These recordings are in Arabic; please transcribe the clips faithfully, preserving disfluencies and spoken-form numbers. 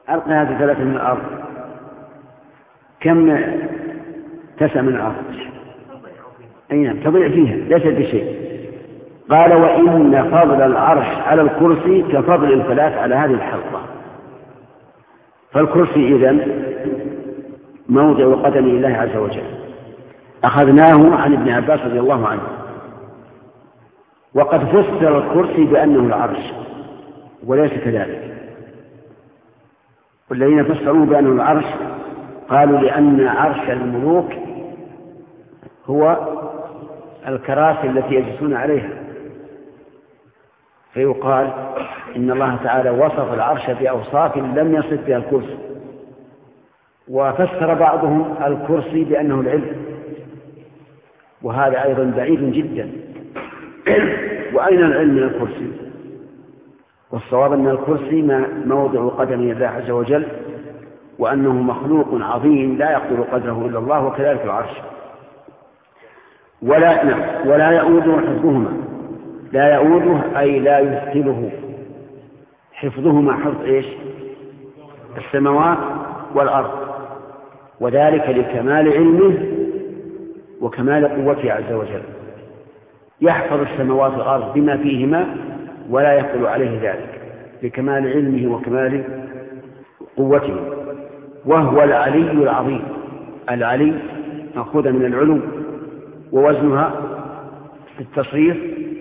ألقى هذه ثلاثة من الأرض، كم تسع من الأرض؟ أي نعم، تضيع فيها ليس بشيء. قال وإن فضل العرش على الكرسي كفضل الفلاة على هذه الحلقة. فالكرسي إذن موضع قدم الله عز وجل. أخذناه عن ابن عباس رضي الله عنه. وقد فسر الكرسي بأنه العرش وليس كذلك. والذين فسروا بأنه العرش قالوا لأن عرش الملوك هو الكراسي التي يجلسون عليها، فيقال إن الله تعالى وصف العرش بأوصاف لم يصف بها الكرسي. وفسر بعضهم الكرسي بأنه العلم، وهذا أيضا بعيد جدا. وأين العلم من الكرسي؟ والصواب أن الكرسي موضع قدم الله عز وجل، وأنه مخلوق عظيم لا يقدر قدره إلا الله، وكذلك العرش. ولا ولا يؤوده حفظهما. لا يؤوده أي لا يثقله حفظهما حفظ إيش؟ السماوات والأرض، وذلك لكمال علمه وكمال قوته عز وجل. يحفظ السماوات والأرض بما فيهما ولا يقل عليه ذلك لكمال علمه وكمال قوته. وهو العلي العظيم. العلي مأخوذة من العلو، ووزنها في التصريف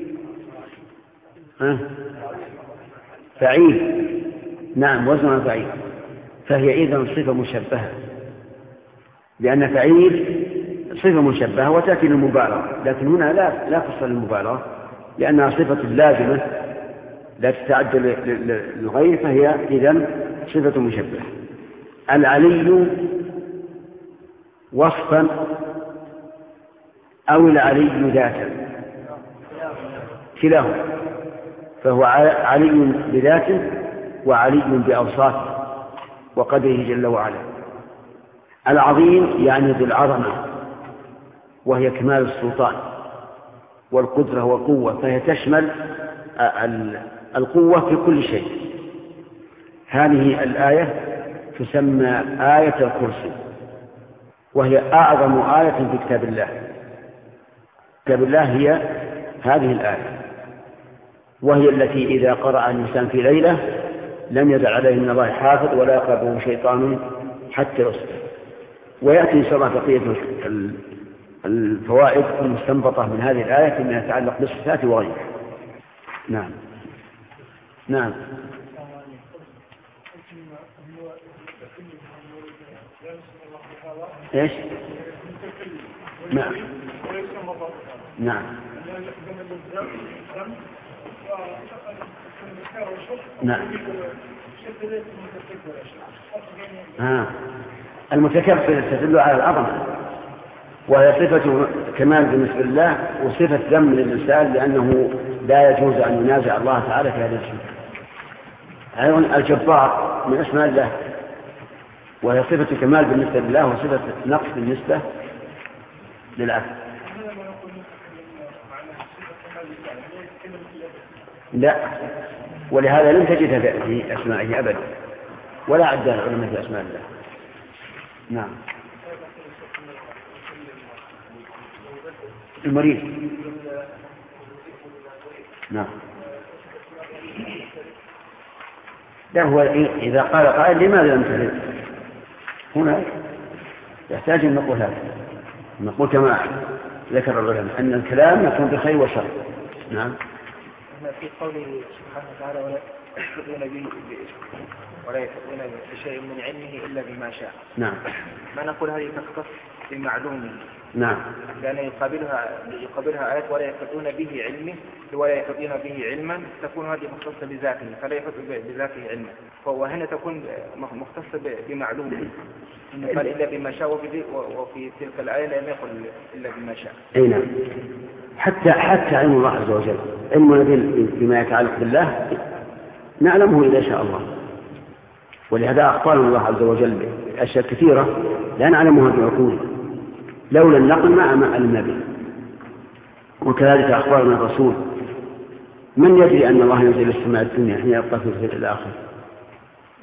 فعيل. نعم، وزنها فعيل، فهي إذن صفة مشبهة، لأن فعيل صفة مشبهة وتأتي للمبالغة، لكن هنا لا لا تصل للمبالغة لأنها صفة لازمة لا تتعدى للغير، فهي إذن صفة مشبهة. العلي وصفا أو العلي ذاتا، كلاهما، فهو علي بذاته وعلي بأوصافه وقدره جل وعلا. العظيم يعني ذو العظمة، وهي كمال السلطان والقدرة والقوة، فهي تشمل القوة في كل شيء. هذه الآية تسمى آية الكرسي، وهي أعظم آية في كتاب الله. كتاب الله هي هذه الآية، وهي التي إذا قرأ الإنسان في ليلة لم يدع عليه من الله حافظ ولا يقربه شيطان حتى يصبح. ويأتي إن شاء الله بقية الفوائد المستنبطة من هذه الآية فيما يتعلق بالصفات وغيرها. نعم نعم ايش؟ نعم نعم نعم آه. المتكبر تدل على العظمة، وهي صفة كمال بالنسبة لله وصفة ذم للإنسان، لأنه لا يجوز أن ينازع الله تعالى في هذا الشيء. أيضا الجبار من أسماء الله، وهي صفة كمال بالنسبة لله وصفة نقص بالنسبة للعبد. لا، ولهذا لم تجدها في أسمائه أبدا، ولا عدها العلماء في أسماء الله. نعم. المريض نعم. لا، هو إذا قال قائل لماذا لم ترد هنا يحتاج أن نقول هذا، نقول كما ذكر العلماء أن الكلام يكون بخير وشر. نعم. في قوله سبحانه وتعالى ولا يحيطون به ولا يحيطون بشيء من علمه إلا بما شاء. نعم. ما نقول هذه تختص بمعلوم. نعم. لأن يقابلها يقابلها آيات ولا يحيطون به علمه ولا يحيطون به علما، تكون هذه مختصة بذاته فلا يحيط بذاته علما، وهنا تكون مختصة بمعلوم قال إلا بما شاء، وفي تلك الآية لم يقل إلا بما شاء. أي نعم. حتى حتى علم الله عز وجل علمنا بما يتعلق بالله نعلمه إذا شاء الله، ولهذا أخبرنا الله عز وجل أشياء كثيرة لا نعلمها بعقولنا، لولا النقل ما ما علمنا به. وكذلك أخبرنا الرسول من يدري أن الله ينزل السماء الدنيا حين يبقى في الآخر.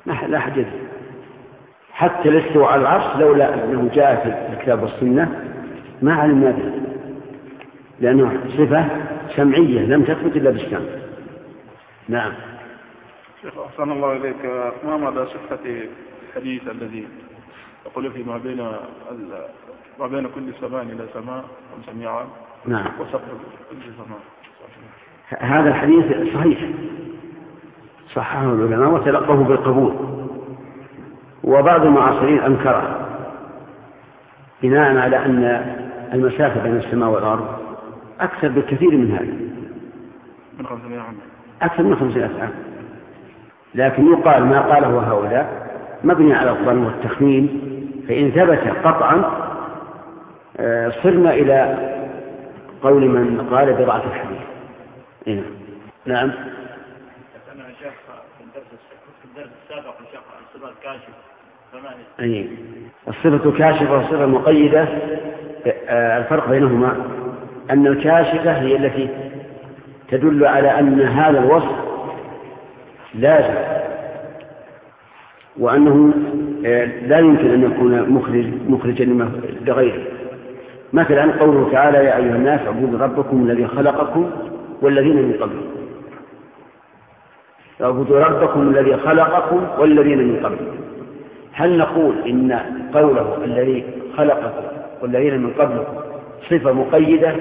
لا حديث. حتى الاستواء على العرش لولا أنه جاء في الكتاب والسنة ما علمنا به، لأنه صفة سمعية لم تثبت إلا بالسمع. نعم. شيخ أحسن الله إليك، ما مدى صحة الحديث الذي يقول في ما بين ما بين كل سماء إلى سماء خمسمائة عام؟ نعم. وسط كل سماء. هذا الحديث صحيح، صححه العلماء وتلقوه بالقبول، وبعض المعاصرين أنكره بناء على أن المسافة بين السماء والأرض أكثر بكثير من هذا، من خمسمائة عام، أكثر من خمسمائة عام. لكن يقال ما قاله هؤلاء مبني على الظن والتخمين، فإن ثبت قطعا صرنا إلى قول من قال بضعف الحديث. إيه. نعم. أنا شيخ في الدرس السابق شيخ الصفة الكاشفة فما أي الصفة الكاشفة والصفة المقيدة، الفرق بينهما أن الكاشفة هي التي تدل على أن هذا الوصف لازم، وأنه لا يمكن أن يكون مخرج مخرجا لغيره. مثلا قوله تعالى يا أيها الناس اعبدوا ربكم الذي خلقكم والذين من قبلكم، اعبدوا ربكم الذي خلقكم والذين من قبلكم. هل نقول إن قوله الذي خلقكم والذين من قبلكم صفة مقيدة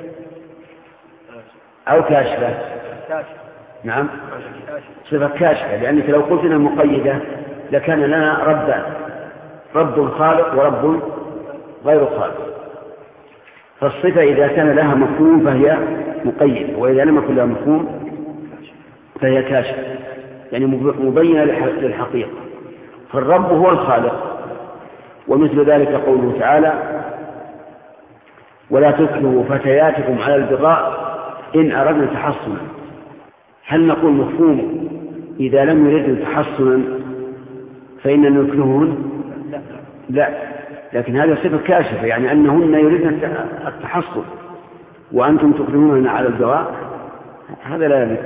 أو كاشفة؟ نعم، صفة كاشفة، لأنك لو قلت إنها مقيدة لكان لنا ربان، رب خالق ورب غير خالق. فالصفة إذا كان لها مفهوم فهي مقيدة، وإذا لم يكن لها مفهوم فهي كاشفة، يعني مبينة للحقيقة. فالرب هو الخالق، ومثل ذلك قوله تعالى ولا تكرهوا فتياتكم على البغاء إن أردنا تحصنا. هل نقول مفهوم إذا لم يردن تحصنا فإننا نكرههن؟ لا، لكن هذا صفة كاشفة، يعني أنهن يريدن التحصن وأنتم تكرهونهن على البغاء، هذا لا يليق.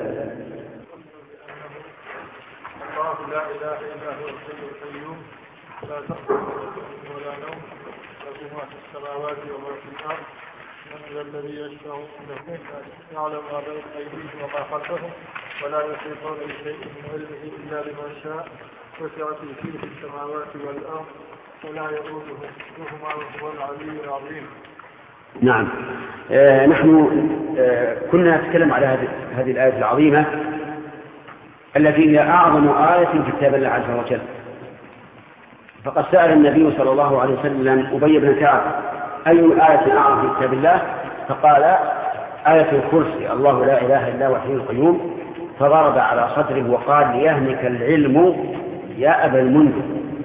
الله لا إله إلا هو الحي القيوم لا تأخذه ولا نوم، له ما في السماوات وما في الأرض، من ذا الذي يشفع عنده يعلم ما بين أيديهم وما خلفهم ولا يحيطون بشيء من علمه إلا بما شاء، وسع كرسيه السماوات والأرض ولا يؤوده حفظهما وهو العلي العظيم. نعم. آه نحن آه كنا نتكلم على هذه هذه الآية العظيمة التي هي أعظم آية في كتاب الله عز وجل. فقد سأل النبي صلى الله عليه وسلم أبي بن كعب أي آية أعظم في كتاب الله؟ فقال آية الكرسي، الله لا إله إلا هو الحي القيوم. فضرب على صدره وقال ليهنك العلم يا أبا المنذر.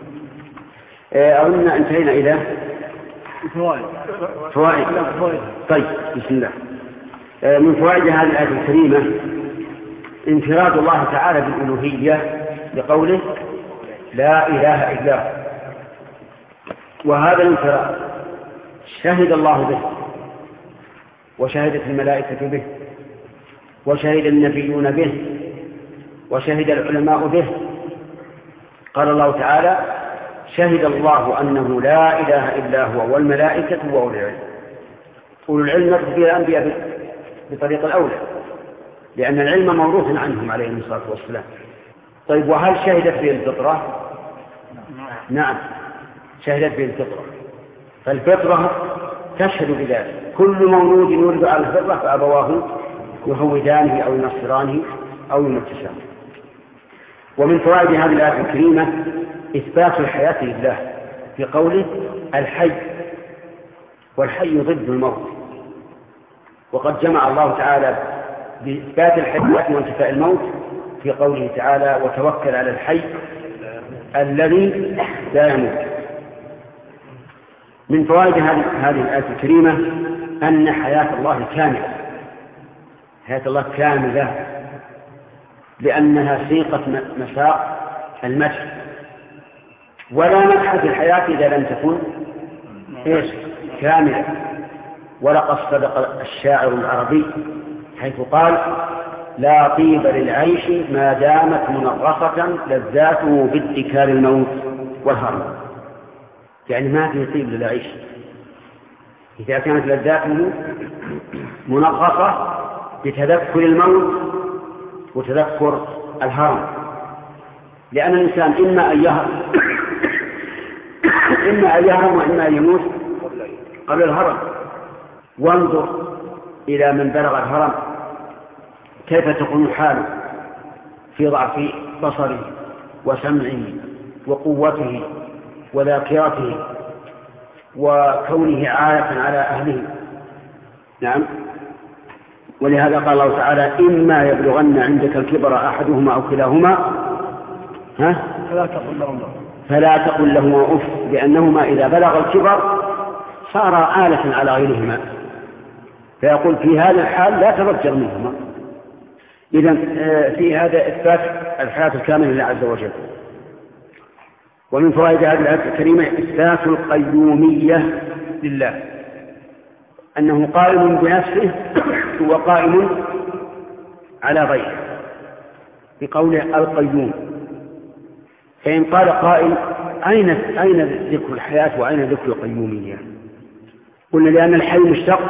أظن انتهينا إلى فوائد. فوائد. طيب بسم الله. من فوائد هذه الآية الكريمة انفراد الله تعالى بالألوهية بقوله لا إله إلا هو، وهذا الانفراد شهد الله به وشهدت الملائكة به وشهد النبيون به وشهد العلماء به. قال الله تعالى شهد الله أنه لا إله إلا هو والملائكة وأولو العلم. أولو العلم نقصد به الأنبياء بطريق الأولى، لأن العلم موروث عنهم عليهم الصلاة والسلام. طيب وهل شهدت به الفطرة؟ نعم شهدت به الفطرة، فالفطرة تشهد بذلك. كل مولود يولد على الفطرة فأبواه يهودانه أو ينصرانه أو يمجسانه. ومن فوائد هذه الآية الكريمة إثبات الحياة لله في قوله الحي، والحي ضد الموت. وقد جمع الله تعالى بإثبات الحياة وانتفاء الموت في قوله تعالى وتوكل على الحي الذي لا يموت. من فوائد هذه الآية الكريمة أن حياة الله كاملة، حياة الله كاملة لأنها سيقة مساق المدح، ولا مدح في الحياة إذا لم تكن إيش كاملة. ولقد صدق الشاعر العربي حيث قال لا طيب للعيش ما دامت منغصة لذاته بادكار الموت والهرم. يعني ما في طيب للعيش إذا كانت لذاته منغصة بتذكر الموت وتذكر الهرم، لأن الإنسان إما أن يهرم إما أن يهرم وإما أن يموت قبل الهرم. وانظر إلى من بلغ الهرم كيف تكون حاله في ضعف بصره وسمعه وقوته وذاكرته وكونه عالة على أهله. نعم. ولهذا قال الله تعالى إما يبلغن عندك الكبر أحدهما أو كلاهما ها؟ فلا تقل لهما فلا تقل لهما أف، لأنهما إذا بلغ الكبر صار آلة على غيرهما، فيقول في هذا الحال لا تضجر منهما. إذن في هذا إثبات الحياة الكاملة لله عز وجل. ومن فوائد هذه الآية الكريمة إثبات القيومية لله، أنه قائم بنفسه وقائم على غيره بقوله القيوم. فإن قال قائل أين أين ذكر الحياة وأين ذكر القيومية؟ قلنا لأن الحي مشتق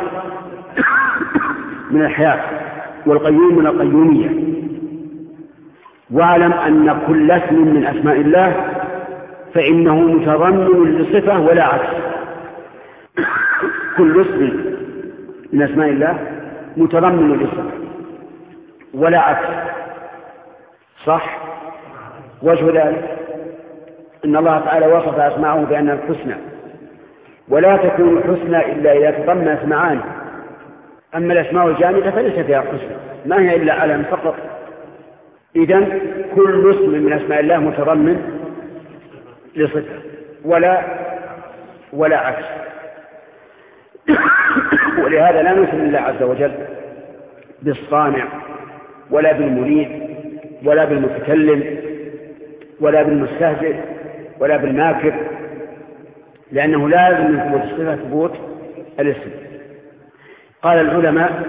من الحياة والقيوم من القيومية. واعلم أن كل اسم من أسماء الله فإنه متضمن لصفة ولا عكس. كل اسم من أسماء الله متضمن لصفة ولا عكس. صح؟ وجه ذلك إن الله تعالى وصف أسماءه بأنها الحسنى، ولا تكون الحسنى إلا إذا تضمنت معاني. أما الأسماء الجامدة فليس فيها حسنى، ما هي إلا علم فقط. إذن كل اسم من أسماء الله متضمن لصفة ولا ولا عكس. ولهذا لا نسمي الله عز وجل بالصانع ولا بالمريد ولا بالمتكلم ولا بالمستهزئ ولا بالماكر، لأنه لازم من ثبوت الصفة ثبوت الاسم. قال العلماء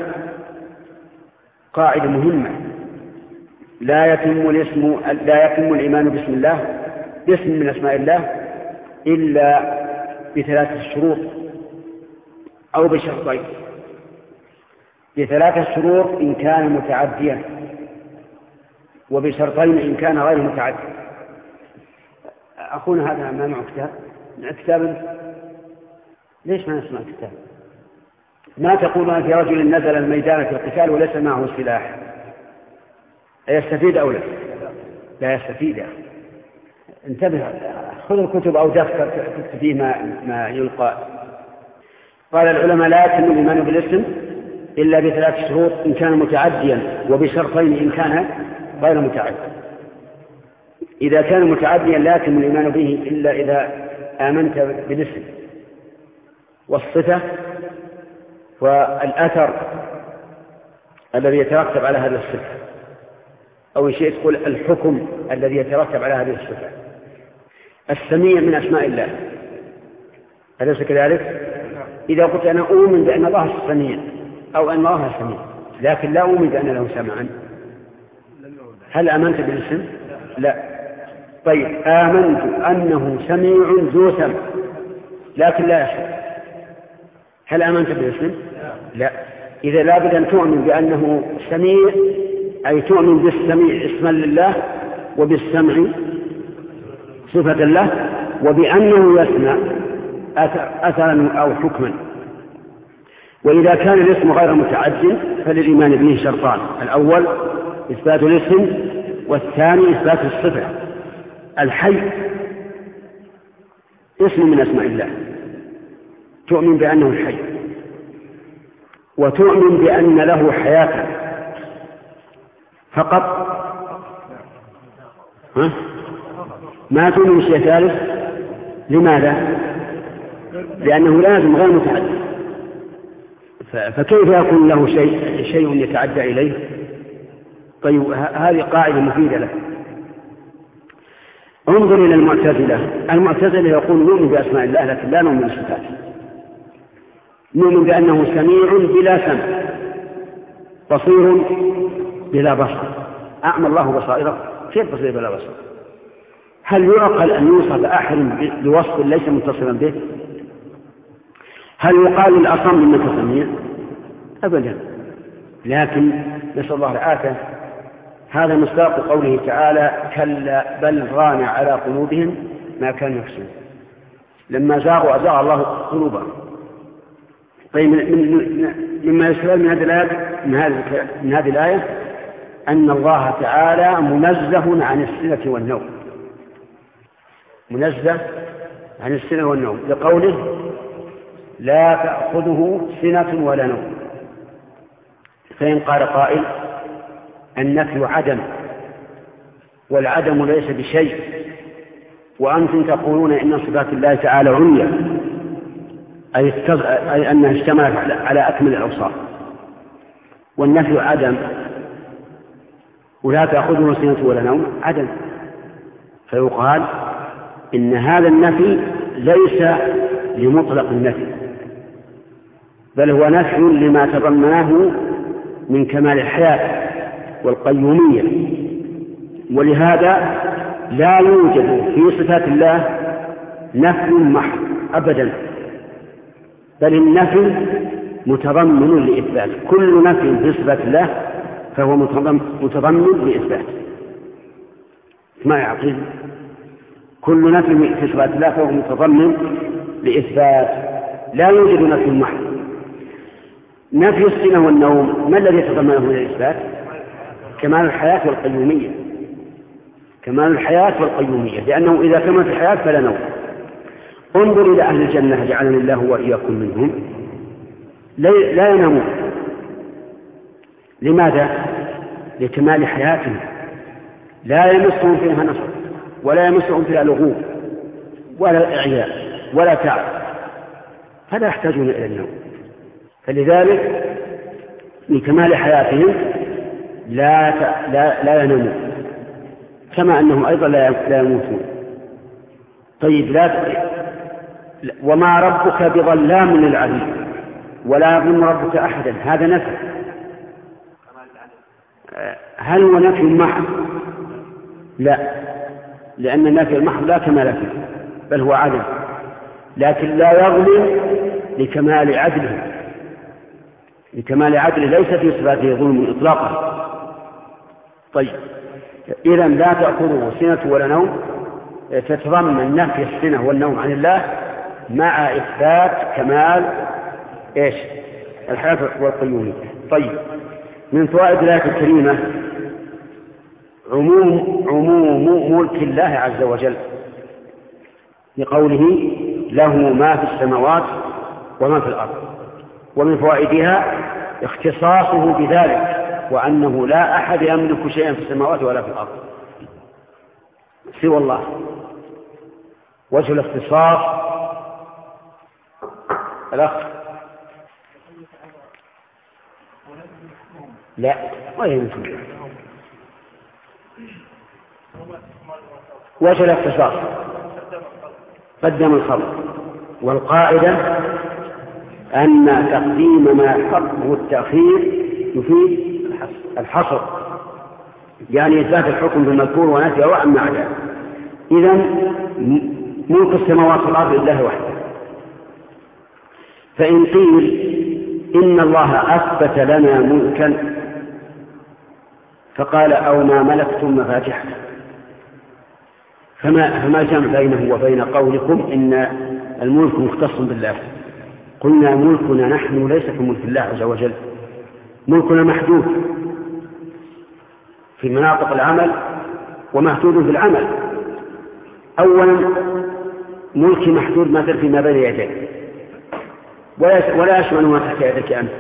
قاعدة مهمة: لا يتم الاسم لا يتم الإيمان باسم الله باسم من أسماء الله إلا بثلاثة شروط أو بشرطين. بثلاثة شروط إن كان متعديا، وبشرطين إن كان غير متعدي. أخونا هذا ما معه كتاب كتاب ليش ما نسمع كتاب؟ ما تقولون في رجل نزل الميدان في القتال وليس معه سلاح، أيستفيد أو لا؟ لا يستفيد. يا أخي انتبه، خذ الكتب أو دفتر تكتب فيه ما, ما يلقى. قال العلماء لا يتم الإيمان بالاسم إلا بثلاث شروط إن كان متعديا، وبشرطين إن كان غير متعدي. إذا كان متعديا لا يتم الإيمان به إلا إذا آمنت بالاسم والصفة والأثر الذي يترتب على هذه الصفة، أو شيء تقول الحكم الذي يترتب على هذه الصفة. السميع من أسماء الله، أليس كذلك؟ إذا قلت أنا أؤمن بأن الله السميع أو أن الله سميع، لكن لا أؤمن بأن له سمعا، هل آمنت بالاسم؟ لا. طيب آمنت أنه سميع ذو سمع لكن لا يسمع، هل آمنت بالاسم؟ لا. إذا لابد أن تؤمن بأنه سميع، أي تؤمن بالسميع اسما لله، وبالسمع صفة له، وبأنه يسمع أثرا أو حكما. وإذا كان الاسم غير متعد فللإيمان به شرطان: الأول إثبات الاسم، والثاني إثبات الصفة. الحي اسم من أسماء الله، تؤمن بأنه الحي، وتؤمن بأن له حياة فقط. ها؟ ما تؤمن بشيء ثالث. لماذا؟ لأنه لازم غير متعدي، فكيف يكون له شيء شيء يتعدى إليه؟ طيب هذه قاعدة مفيدة له. انظر إلى المعتزلة. المعتزلة يقول نؤمن بأسماء الله لكن لا نؤمن بصفاته. نؤمن بأنه سميع بلا سمع، بصير بلا بصر، أعمى الله بصائره، كيف بصير بلا بصر؟ هل يعقل أن يوصف أحد بوصف ليس متصلا به؟ هل يقال للأصم إنك سميع؟ أبدا. لكن نسأل الله العافية، هذا مصداق قوله تعالى: كلا بل ران على قلوبهم ما كانوا يكسبون. لما زاغوا أزاغ الله قلوبهم. طيب، مما يستفاد من هذه الآية من هذه الآية أن الله تعالى منزه عن السنة والنوم، منزه عن السنة والنوم، لقوله: لا تأخذه سنة ولا نوم. فإن قال قائل: النفي عدم، والعدم ليس بشيء، وأنتم تقولون إن صفات الله تعالى عليا، أي, أي أنها اشتملت على أكمل الأوصاف، والنفي عدم، ولا تأخذه سنة ولا نوم عدم. فيقال إن هذا النفي ليس لمطلق النفي، بل هو نفي لما تضمناه من كمال الحياة والقيومية، ولهذا لا يوجد في صفات الله نفي محض أبدا، بل النفي متضمن لإثبات. كل نفي في صفات الله فهو متضمن لإثبات. ما يعقل؟ كل نفي في صفات الله فهو متضمن لإثبات، لا يوجد نفي محض. نفي السنة والنوم ما الذي يتضمنه للإثبات؟ كمال الحياة والقيومية، كمال الحياة والقيومية، لأنه إذا كملت الحياة فلا نوم. انظر إلى أهل الجنة جعلني الله وإياكم منهم، لا ينامون. لماذا؟ لكمال حياتهم، لا يمسهم فيها نصر، ولا يمسهم فيها لغوب، ولا إعياء، ولا تعب، فلا يحتاجون إلى النوم. فلذلك لكمال حياتهم لا لا لا ينامون، كما أنهم أيضا لا يموتون. طيب، لا وما ربك بظلام للعبيد ولا يظلم ربك أحدا، هذا نفي. هل هو نفي محض؟ لا، لأن النفي المحض لا كمال فيه، بل هو عدم، لكن لا يظلم لكمال عدله، لكمال عدله ليس في صفاته ظلم إطلاقا. طيب، إذن لا تأخذه سنة ولا نوم تتضمن نفي السنة والنوم عن الله مع إثبات كمال إيش؟ الحياة والقيومية. طيب، من فوائد الآية الكريمة عموم عموم ملك الله عز وجل، لقوله: له ما في السماوات وما في الأرض. ومن فوائدها اختصاصه بذلك، وأنه لا أحد يملك شيئا في السماوات ولا في الأرض سوى الله. وجه الاختصاص الأخ لا ولا يمكن. وجه الاختصاص قدم الخلق، والقاعدة أن تقديم ما حقه التأخير يفيد الحصر، يعني إثبات الحكم بالمذكور ونفيه عن ما عداه. إذن ملك السماوات والأرض لله وحده. فإن قيل إن الله أثبت لنا ملكا فقال: أو ما ملكتم مفاتحه، فما, فما جمع بينه وبين قولكم إن الملك مختص بالله؟ قلنا: ملكنا نحن ليس كملك الله عز وجل، ملكنا محدود في مناطق العمل ومحدود في العمل. أولا، ملكي محدود مثل فيما بين يديك، ولا يشمل ما تحت يدك أنت،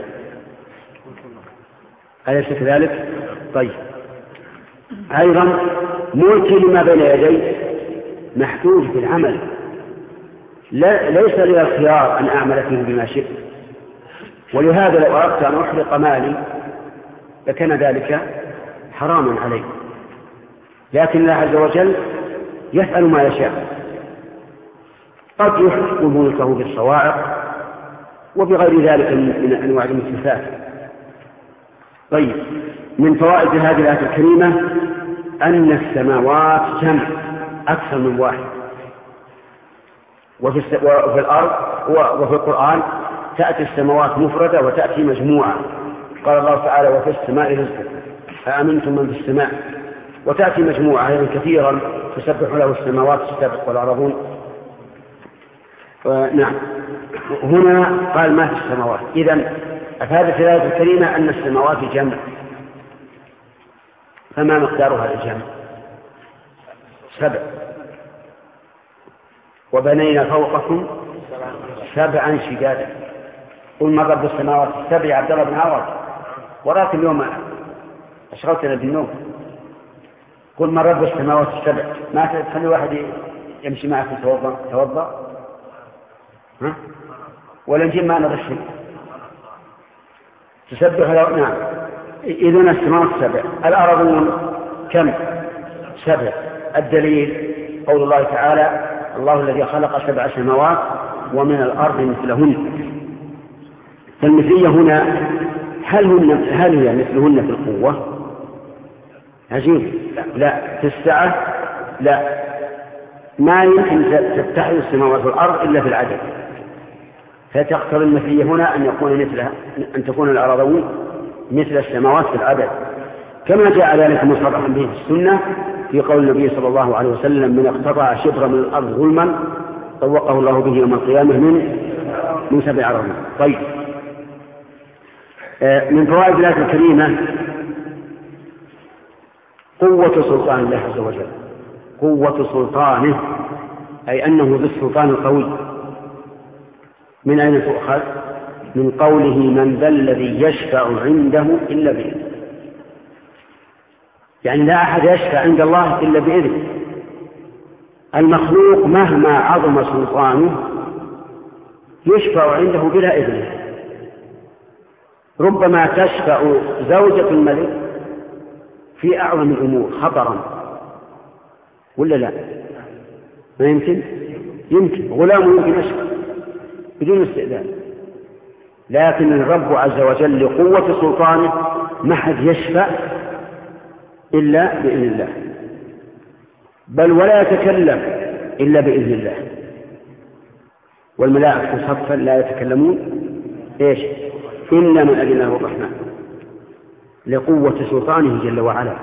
أليس كذلك؟ طيب، أيضا ملكي لما بين يدي محدود في العمل، لا ليس لي الخيار أن أعمل فيه بما شئت، ولهذا لو أردت أن أحرق مالي لكان ذلك حراما علي، لكن الله عز وجل يفعل ما يشاء، قد يحرق ملكه بالصواعق وبغير ذلك من أنواع المسلسات. طيب، من فوائد هذه الآية الكريمة أن السماوات جمع أكثر من واحد، وفي, وفي الأرض وفي القرآن تأتي السماوات مفردة وتأتي مجموعة. قال الله تعالى وفي السماء رزقكم أأمنتم من في السماء، وتأتي مجموعة يعني كثيرا تسبح له السماوات السبع والأرضون. نعم، هنا قال ما في السماوات. إذن أفادت الآية الكريمة أن السماوات جمع، فما مقدار هذا الجمع؟ سبع. وبنينا فوقكم سبعا شدادا. قل من رب السماوات السبع يا عبد الله بن عوض، وراك اليوم أشغلتنا بالنوم. قل من رب السماوات السبع، ما تخلي واحد يمشي معك يتوضا توضا ها؟ ولا نجيب معنا غشي تسبح له. نعم، إذن السماوات السبع. الأرض كم؟ سبع. الدليل قول الله تعالى الله الذي خلق سبع سماوات ومن الأرض مثلهن. فالمثلية هنا هل, هن هل هي مثلهن في القوة؟ عجيب. لا. في السعة؟ لا. ما يمكن تتحد السماوات والأرض إلا في العدد، فتقتضي المثلية هنا أن يكون مثلها أن تكون الأراضون مثل السماوات في العدد، كما جاء ذلك مصرحا به في السنة في قول النبي صلى الله عليه وسلم من اقتطع شبرا من الأرض ظلما طوقه الله به يوم القيامة من من سبع أراضين. طيب، من فوائد الآية الكريمة قوة سلطان الله عز وجل. قوة سلطانه أي أنه ذو السلطان القوي. من أين تؤخذ؟ من قوله من ذا الذي يشفع عنده إلا بإذنه. يعني لا أحد يشفع عند الله إلا بإذنه. المخلوق مهما عظم سلطانه يشفع عنده بلا إذنه. ربما تشفع زوجة الملك في أعظم الأمور خطرا، ولا لا؟ ما يمكن؟ يمكن. غلام يمكن يشفع بدون استئذان، لكن الرب عز وجل لقوة سلطانه ما حد يشفع إلا بإذن الله، بل ولا يتكلم إلا بإذن الله. والملائكة صفا لا يتكلمون إيش؟ إلا من أذن له الرحمن، لقوة سلطانه جل وعلا.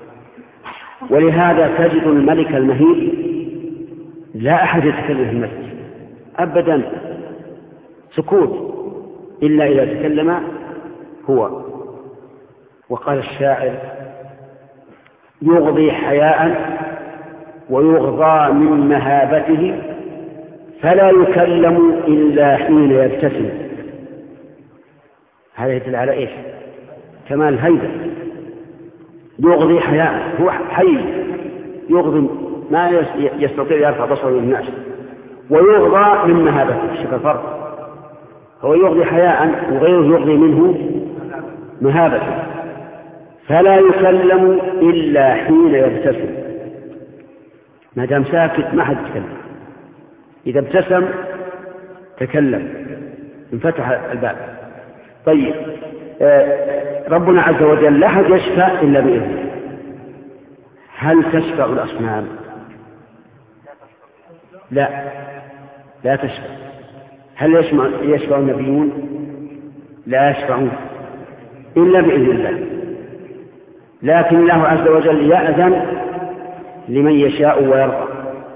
ولهذا تجد الملك المهيب لا أحد يتكلم في المسجد أبدا، سكوت إلا إذا تكلم هو. وقال الشاعر يغضي حياء ويغضى من مهابته فلا يكلم إلا حين يبتسم. هذا يدل على إيش؟ كمال الهيبة. يغضي حياء، هو حي يغضي ما يستطيع يرفع بصره للناس، ويغضى من مهابته. شوف الفرق، هو يغضي حياء وغيره يغضي منه مهابته. فلا يكلم إلا حين يبتسم. ما دام ساكت ما حد يتكلم، إذا ابتسم تكلم انفتح الباب. طيب، آه ربنا عز وجل لا أحد يشفع إلا بإذنه. هل تشفع الأصنام؟ لا، لا تشفع. هل يشفع النبيون؟ لا يشفعون إلا بإذن الله، لكن الله عز وجل يأذن لمن يشاء ويرضى،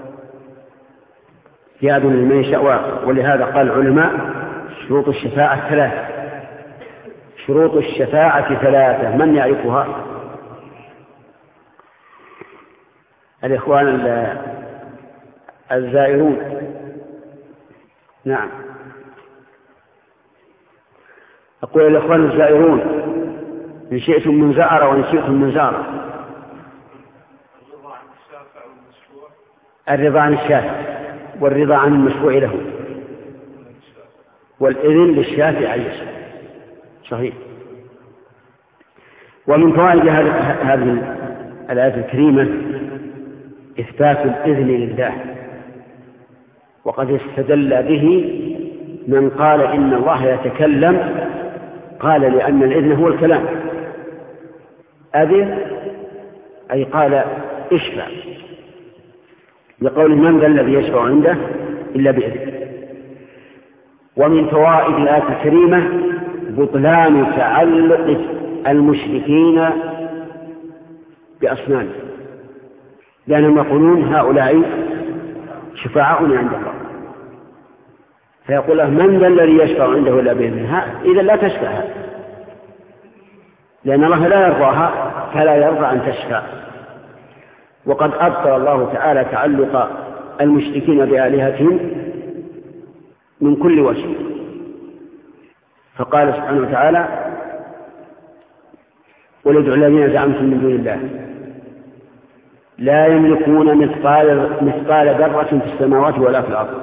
يأذن لمن يشاء ويرضى. ولهذا قال العلماء شروط الشفاعة ثلاثة. شروط الشفاعة ثلاثة، من يعرفها؟ الإخوان الزائرون. نعم، أقول الإخوان الزائرون إن شئتم من زائر وإن شئتم من زار. الرضا عن الشافع والرضا عن المشروع له، والإذن للشافع يشفع. صحيح. ومن فوائد هذه الآية الكريمة إثبات الإذن لله، وقد استدل به من قال إن الله يتكلم، قال لأن الإذن هو الكلام، أذن أي قال اشفع، لقول من ذا الذي يشفع عنده إلا بإذنه. ومن فوائد الآية الكريمة بطلان تعلق المشركين بأصنام، لأنهم يقولون هؤلاء شفعاؤنا عند الله، فيقول له من ذا الذي يشفع عنده إلا بإذنه، إذا لا تشفع، لأن الله لا يرضاها فلا يرضى أن تشفع. وقد أبطل الله تعالى تعلق المشركين بآلهتهم من كل وجه، فقال سبحانه وتعالى قل ادعوا الذين زعمتم من دون الله لا يملكون مثقال مثقال ذرة في السماوات ولا في الأرض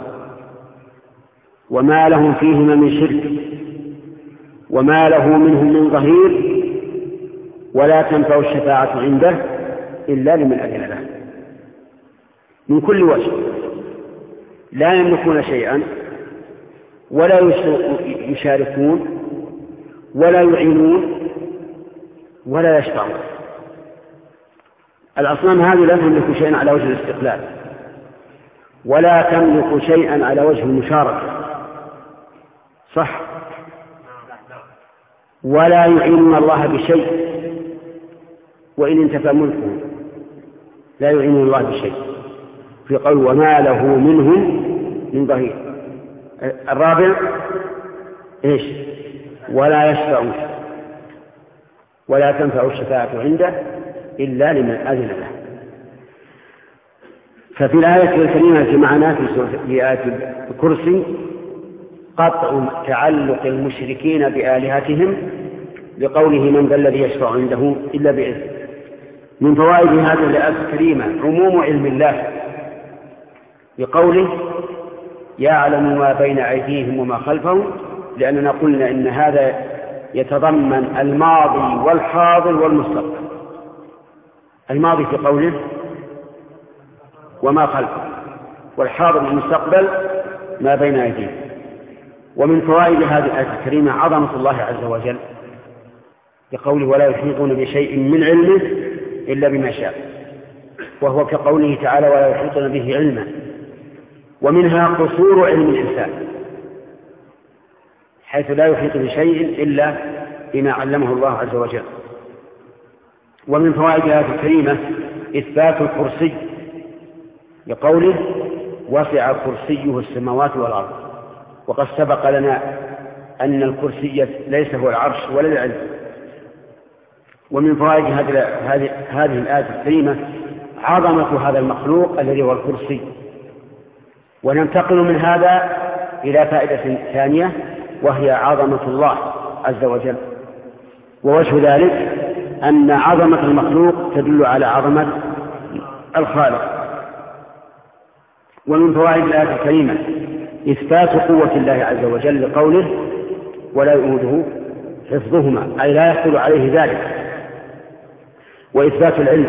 وما لهم فيهما من شرك وما له منهم من ظهير ولا تنفع الشفاعة عنده إلا لمن أذن له. من كل وجه لا يملكون شيئا ولا يشاركون ولا يعينون ولا يشفعون. الأصنام هذه لا تملك شيئا على وجه الاستقلال ولا تملك شيئا على وجه المشاركة، صح، ولا يعينون الله بشيء، وإن انتفى ملكه لا يعينون الله بشيء، في قول وما له منهم من ظهير. الرابع إيش؟ ولا يشفعون ولا تنفع الشفاعة عنده إلا لمن أذن له. ففي الآية الكريمة معنا في آية الكرسي قطع تعلق المشركين بآلهتهم لقوله من ذا الذي يشفع عنده إلا بإذنه. من فوائد هذه الآية الكريمة عموم علم الله لقوله يعلم ما بين أيديهم وما خلفهم، لأننا قلنا إن هذا يتضمن الماضي والحاضر والمستقبل. الماضي في قوله وما خلفه، والحاضر والمستقبل ما بين أيديهم. ومن فوائد هذه الآية الكريمة عظمة الله عز وجل لقوله ولا يحيطون بشيء من علمه إلا بما شاء، وهو كقوله تعالى ولا يحيطون به علما. ومنها قصور علم الإنسان حيث لا يحيط بشيء إلا بما علمه الله عز وجل. ومن فوائد الآية الكريمة إثبات الكرسي لقوله وسع كرسيه السماوات والأرض، وقد سبق لنا أن الكرسي ليس هو العرش ولا العلم. ومن فوائد هذه الآية الكريمة عظمة هذا المخلوق الذي هو الكرسي. وننتقل من هذا إلى فائدة ثانية وهي عظمة الله عز وجل. ووجه ذلك أن عظمة المخلوق تدل على عظمة الخالق. ومن فوائد الآية الكريمة إثبات قوة الله عز وجل لقوله ولا يؤوده حفظهما، أي لا يحصل عليه ذلك. وإثبات العلم،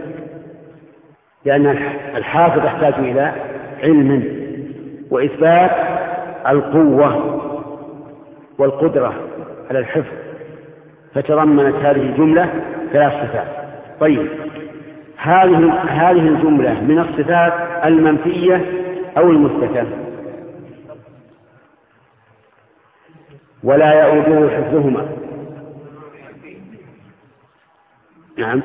لأن الحافظ يحتاج إلى علم. وإثبات القوة والقدرة على الحفظ، فتضمنت هذه الجملة ثلاث صفات. طيب، هذه هذه الجملة من الصفات المنفية أو المثبتة؟ ولا يؤوده حفظهما، نعم،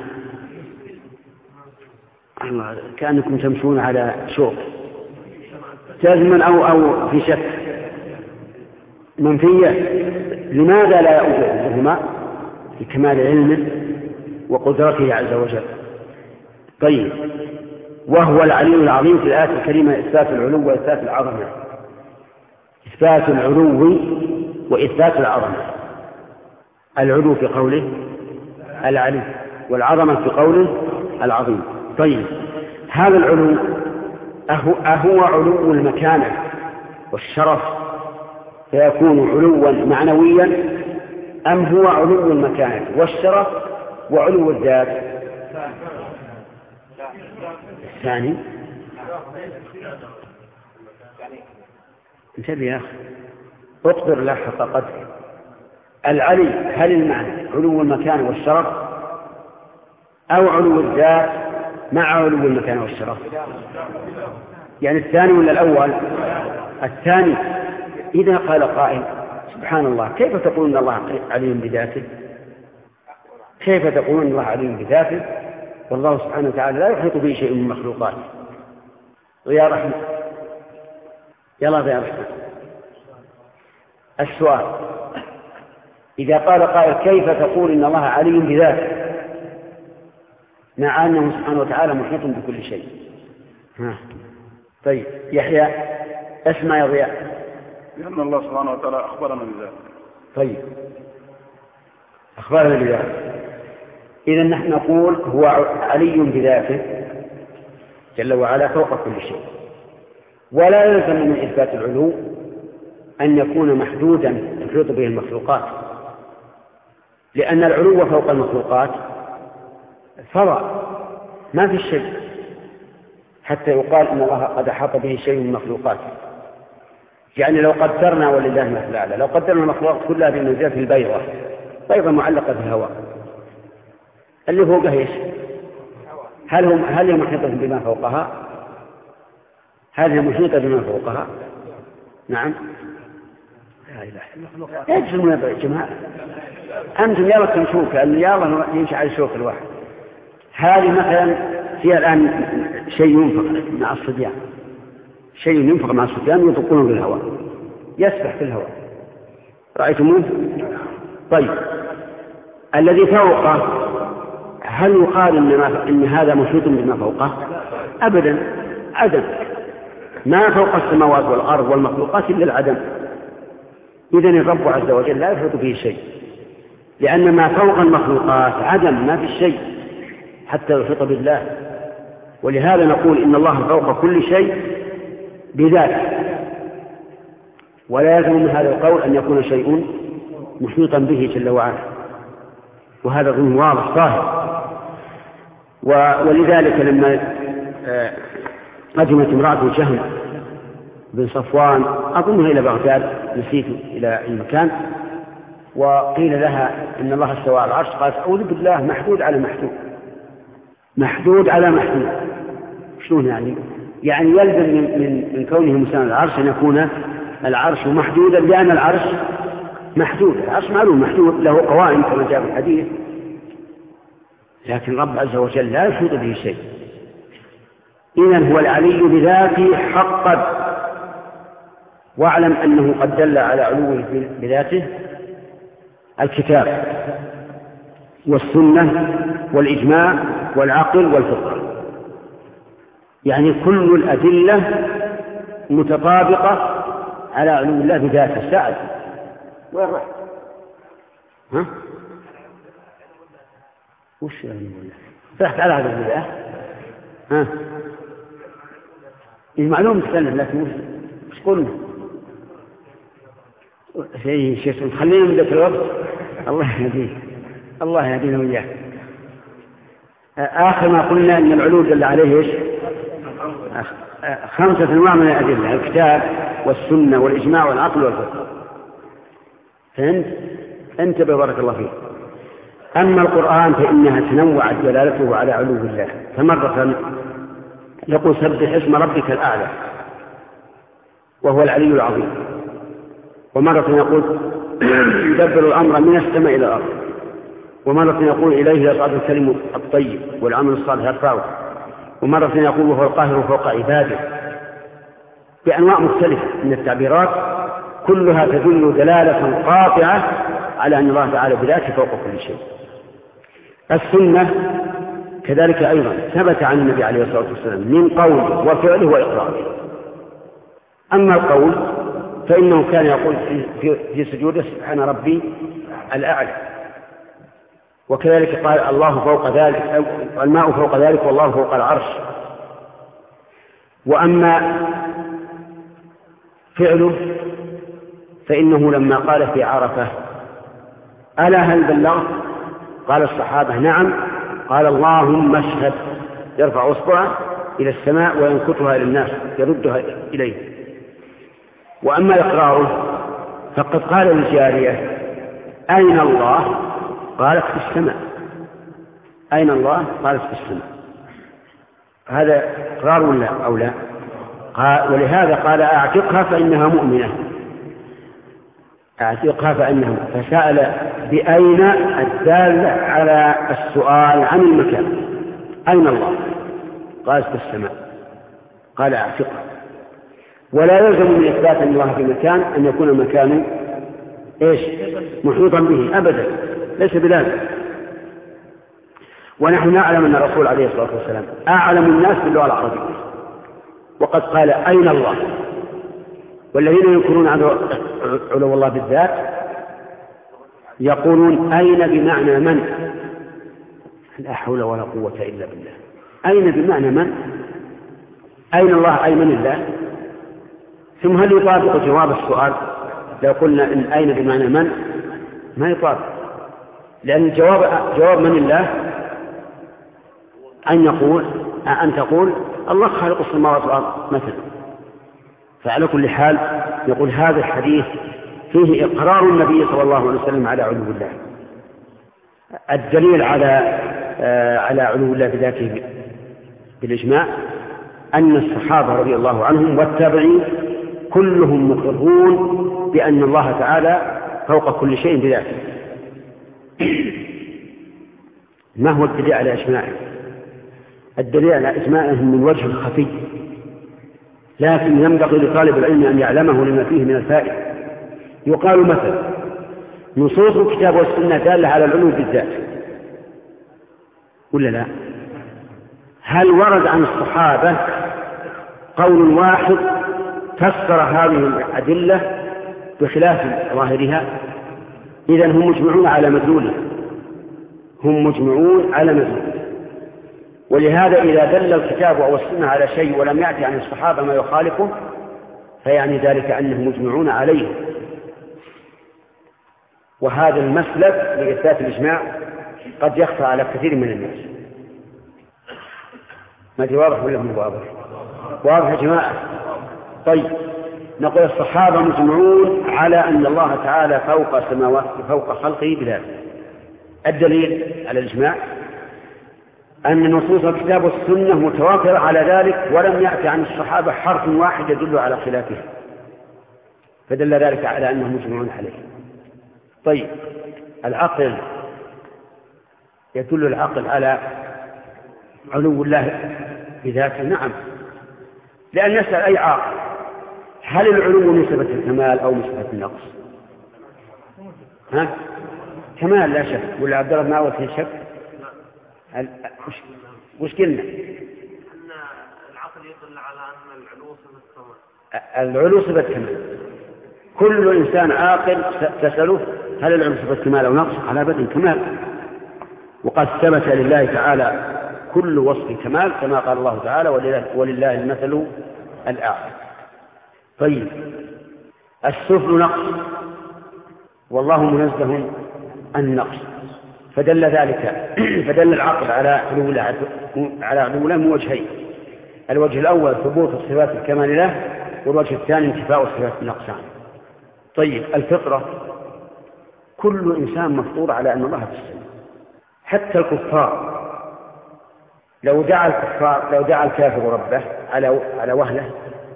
كأنكم تمشون على شوك، جازما أو أو في شك. منفية، لماذا لا يؤوده حفظهما؟ لكمال علمه وقدرته عز وجل. طيب، وهو العلي العظيم. في الآية الكريمة إثبات العلو وإثبات العظمة، إثبات العلو وإثبات العظمة. العلو في قوله العلي، والعظمة في قوله العظيم. طيب، هذا العلو أهو, أهو علو المكانة والشرف فيكون علوا معنويا، أم هو علو المكانة والشرف وعلو الذات؟ الثاني. انتبه يا أخي، اقدر له حق قدر. العلي هل المعنى علو المكان والشرف، أو علو الذات مع علو المكان والشرف؟ يعني الثاني ولا الأول؟ الثاني. إذا قال قائل سبحان الله كيف تقول أن الله عليم بذاته؟ كيف تقول أن الله عليم بذاته والله سبحانه وتعالى لا يحيط به شيء من مخلوقاته؟ ويا رحمة يلا يا رحمة. السؤال إذا قال قائل كيف تقول إن الله عليم بذاته مع أنه سبحانه وتعالى محيط بكل شيء؟ ها. طيب يحيى اسمع يا ضياء. لأن الله سبحانه وتعالى أخبرنا بذلك. طيب أخبرنا بذلك. إذن نحن نقول هو علي بذاته جل وعلا فوق كل شيء، ولا يلزم من إثبات العلو أن يكون محدودا تحيط به المخلوقات، لأن العلو فوق المخلوقات فضاء ما في شيء حتى يقال إن الله قد أحاط به شيء من المخلوقات. يعني لو قدرنا ولله المثل الأعلى، لو قدرنا المخلوقات كلها بمنزلة البيضة، بيضة معلقة في الهواء اللي فوقها ايش؟ هل هم هل هي محيطة بما فوقها؟ هل هي محيطة بما فوقها؟ نعم. لا إله إلا الله. يجزم يا جماعة. أنتم يلا تمشوك يلا يمشي على الشوك الواحد. هذه مثلا فيها الآن شيء ينفق مع الصبيان، شيء ينفق مع الصبيان يطلقونه بالهواء يسبح في الهواء، رأيتموه؟ طيب الذي فوقه هل يقال إن, إن هذا محيط بما فوقه؟ أبدا، عدم. ما فوق السماوات والأرض والمخلوقات إلا العدم. إذن الرب عز وجل لا يحيط به شيء، لأن ما فوق المخلوقات عدم، ما في شيء حتى يحيط بالله. ولهذا نقول إن الله فوق كل شيء بذاته، ولا يلزم من هذا القول أن يكون شيء محيطا به جل وعلا، وهذا ظن واضح ظاهر. ولذلك لما قدمت امرأة جهم بن صفوان أظنها إلى بغداد، نسيت إلى المكان، وقيل لها إن الله استوى على العرش، قالت أعوذ بالله، محدود على محدود، محدود على محدود. شلون يعني؟ يعني يلزم من, من, من كونه مساند العرش أن يكون العرش محدودا، لأن العرش محدود، العرش معلوم محدود له قوائم كما جاء في الحديث، لكن رب عز وجل لا يحيط به شيء. إذن هو العلي بذاته حقا، واعلم أنه قد دل على علوه بذاته الكتاب والسنة والإجماع والعقل والفطرة، يعني كل الأدلة متطابقة على علو الله بذاته. سعد وين رحت؟ ها؟ وش علو الله؟ رحت على علو الله؟ ها؟ المعلوم تسلم، لكن وش قلنا؟ شيء شيء خلينا من ذاك الوقت. الله يهديك، الله يهدينا وإياك. آخر ما قلنا أن العلو دل عليه إيش؟ خمسة أنواع من الأدلة: الكتاب والسنة والإجماع والعقل والفقه. فهمت؟ انتبه بارك الله فيك. أما القرآن فإنها تنوعت دلالته على علو الله، فمرة يقول سبح اسم ربك الأعلى وهو العلي العظيم، ومرة يقول يدبر الأمر من السماء إلى الأرض، ومرة يقول إليه يصعد الكلم الطيب والعمل الصالح يرفعه، ومرة يقول وهو القاهر فوق عباده، بأنواع مختلفة من التعبيرات، كلها تدل دلالة قاطعة على أن الله تعالى بذاته فوق كل شيء. السنة كذلك أيضا ثبت عن النبي عليه الصلاة والسلام من قوله وفعله وإقراره. أما القول فإنه كان يقول في, في سجوده سبحان ربي الأعلى، وكذلك قال الله فوق ذلك، الماء فوق ذلك والله فوق العرش. وأما فعله فإنه لما قال في عرفة ألا هل بلغت؟ قال الصحابة نعم. قال اللهم اشهد، يرفع اصبعه إلى السماء وينكتها إلى الناس يردها إليه. وأما إقراره فقد قال للجارية أين الله؟ قالت في السماء. أين الله؟ قالت في السماء. هذا إقرار ولا أو لا؟ ولهذا قال أعتقها فإنها مؤمنة، أعتقها فإنها، فسأل بأين الدالة على السؤال عن المكان. أين الله؟ قالت في السماء، قال أعتقها. ولا يلزم من إثبات أن الله في مكان أن يكون مكانه إيش؟ محيطا به أبدا، ليس بلازم. ونحن نعلم أن الرسول عليه الصلاة والسلام أعلم الناس باللغة العربية، وقد قال أين الله. والذين ينكرون علو الله بالذات يقولون أين بمعنى من، لا حول ولا قوة إلا بالله. أين بمعنى من؟ أين الله أي من الله؟ ثم هل يطابق جواب السؤال لو قلنا إن أين بمعنى من؟ ما يطابق، لأن الجواب جواب من الله أن يقول أن تقول الله خالق السماوات والأرض مثلا. فعلى كل حال يقول هذا الحديث فيه إقرار النبي صلى الله عليه وسلم على علو الله. الدليل على على علو الله بذاته بالإجماع أن الصحابة رضي الله عنهم والتابعين كلهم مقرون بأن الله تعالى فوق كل شيء بذاته. ما هو الدليل على إجماعه؟ الدليل على إجماعه من وجه خفي، لكن ينبغي لطالب العلم أن يعلمه لما فيه من الفائدة. يقال مثلا نصوص الكتاب والسنة دالة على العلو بالذات ولا لا؟ هل ورد عن الصحابة قول واحد فسر هذه الأدلة بخلاف ظاهرها؟ إذن هم مجمعون على مدلوله، هم مجمعون على مدلوله. ولهذا إذا دل الكتاب أو السنة على شيء ولم يأتي عن الصحابة ما يخالفه فيعني ذلك أنهم مجمعون عليه. وهذا المسلك لإثبات الإجماع قد يخفى على كثير من الناس. ما دي واضح ولا مو واضح؟ واضح يا جماعة؟ طيب نقول الصحابة مجمعون على أن الله تعالى فوق سماوات فوق خلقه بذاته. الدليل على الإجماع أن نصوص الكتاب والسنة متوافرة على ذلك، ولم يأتي عن الصحابة حرف واحد يدل على خلافه، فدل ذلك على أنهم مجمعون عليه. طيب العقل، يدل العقل على علو الله بذاته؟ نعم، لأن يسأل أي عاقل هل العلو نسبة الكمال أو نسبة النقص؟ ها؟ كمال لا شك، ولا عبد الله ما أول في شك؟ وش قلنا؟ أن العقل يدل على أن العلو صفة الكمال. العلو صفة الكمال. كل إنسان عاقل تسأله هل العلو صفة الكمال أو نقص؟ على بدء كمال. وقد ثبت لله تعالى كل وصف كمال كما قال الله تعالى ولله المثل الأعلى. طيب السفل نقص والله منزه عن نقص، فدل ذلك فدل العقل على علو على علو له من وجهين. الوجه الأول ثبوت الصفات الكمال له، والوجه الثاني انتفاء الصفات النقص عنه. طيب الفطرة، كل إنسان مفطور على أن الله في السماء، حتى الكفار. لو دعا الكفار لو دعا الكافر ربه على على وهله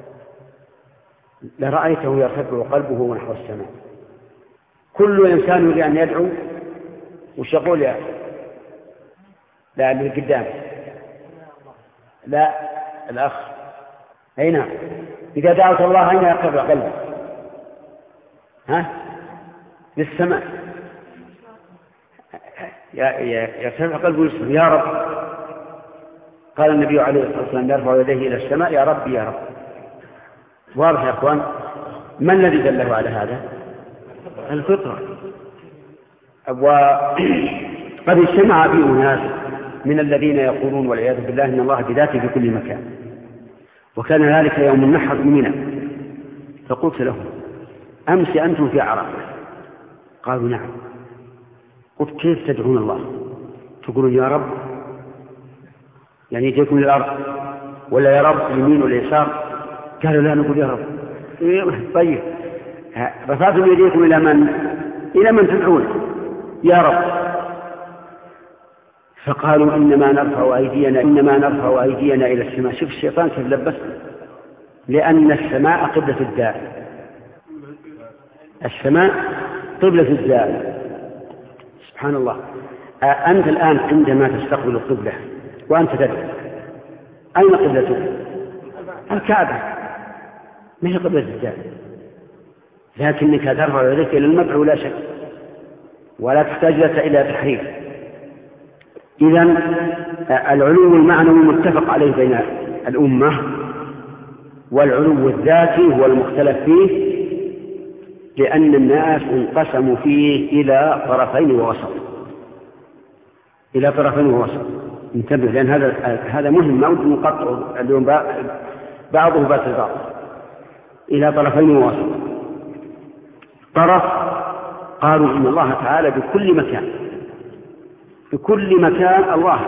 لرأيته يرتفع قلبه نحو السماء. كل إنسان يريد أن يدعو وش يقول يا لا اللي قدام لا الأخ أين إذا دعوت الله أين يرتفع قلبه؟ ها؟ للسماء. يرتفع قلبه للسماء يا رب. قال النبي عليه الصلاة والسلام يرفع يديه إلى السماء يا رب يا رب. واضح يا أخوان؟ ما الذي دله على هذا؟ الفطرة. وقد اجتمع به ناس من الذين يقولون والعياذ بالله إن الله بذاته في كل مكان، وكان ذلك يوم النحر بمنى، فقلت لهم أمس أنتم في عرفة؟ قالوا نعم. قلت كيف تدعون الله؟ تقولون يا رب يعني يجيكم للأرض، ولا يا رب اليمين واليسار؟ قالوا لا نقول يا رب. طيب رفعتم يديكم إلى من؟ إلى من تدعون؟ يا رب. فقالوا إنما نرفع أيدينا إنما نرفع أيدينا إلى السماء. شوف الشيطان كيف لبسنا، لأن السماء قبلة الداعي، السماء قبلة الداعي. سبحان الله. أنت الآن عندما تستقبل القبلة وأنت تدعو، أين قبلتك؟ الكعبة، ما هي قبلة الداعي، لكنك ترفع يديك إلى المدعو لا شك، ولا تحتاج لك إلى تحريف. إذن العلو المعنوي متفق عليه بين الأمة، والعلو الذاتي هو المختلف فيه، لأن الناس انقسموا فيه إلى طرفين ووسط، إلى طرفين ووسط. انتبه، لأن هذا هذا مهم، ما نقطع اليوم بعضه بات بعض، إلى طرفين ووسط. طرف قالوا إن الله تعالى بكل مكان، بكل مكان الله.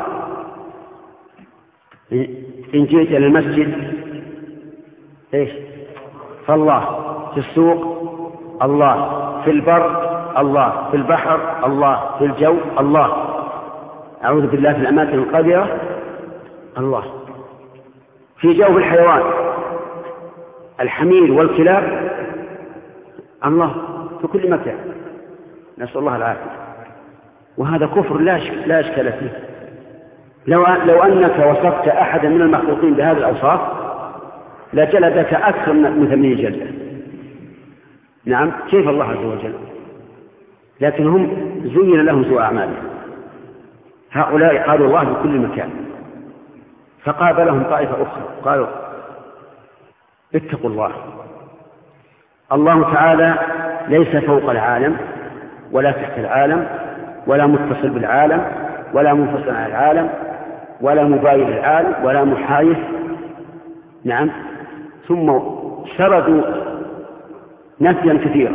إن جئت إلى المسجد إيش؟ فالله، في السوق الله، في البر الله، في البحر الله، في الجو الله، أعوذ بالله، في الأماكن القذرة الله، في جوف الحيوان الحمير والكلاب الله، في كل مكان، نسأل الله العافية. وهذا كفر لا لا إشكال فيه. لو لو أنك وصفت أحدا من المخلوقين بهذه الأوصاف لجلدك أكثر من ثمانين جلدة. نعم، كيف الله عز وجل؟ لكن هم زين لهم سوء أعمالهم. هؤلاء قالوا الله بكل مكان، فقابلهم طائفة أخرى قالوا اتقوا الله. الله تعالى ليس فوق العالم ولا تحت العالم ولا متصل بالعالم ولا منفصل عن العالم ولا مباين للعالم ولا محايث. نعم. ثم سردوا نفيا كثيرا،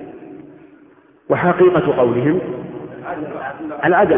وحقيقة قولهم العدم.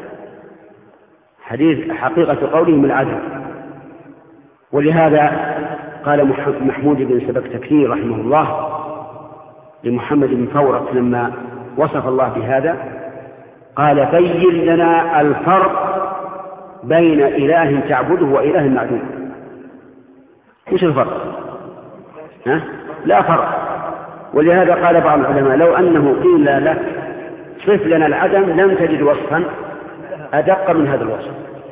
حديث حقيقة قولهم العدم. ولهذا قال محمود بن سبكتكين رحمه الله لمحمد بن فورق لما وصف الله بهذا، قال بين لنا الفرق بين إله تعبده وإله معدوم. ايش الفرق؟ ها؟ لا فرق. ولهذا قال بعض العلماء لو أنه قيل لك صف لنا العدم لم تجد وصفا أدق من هذا الوصف.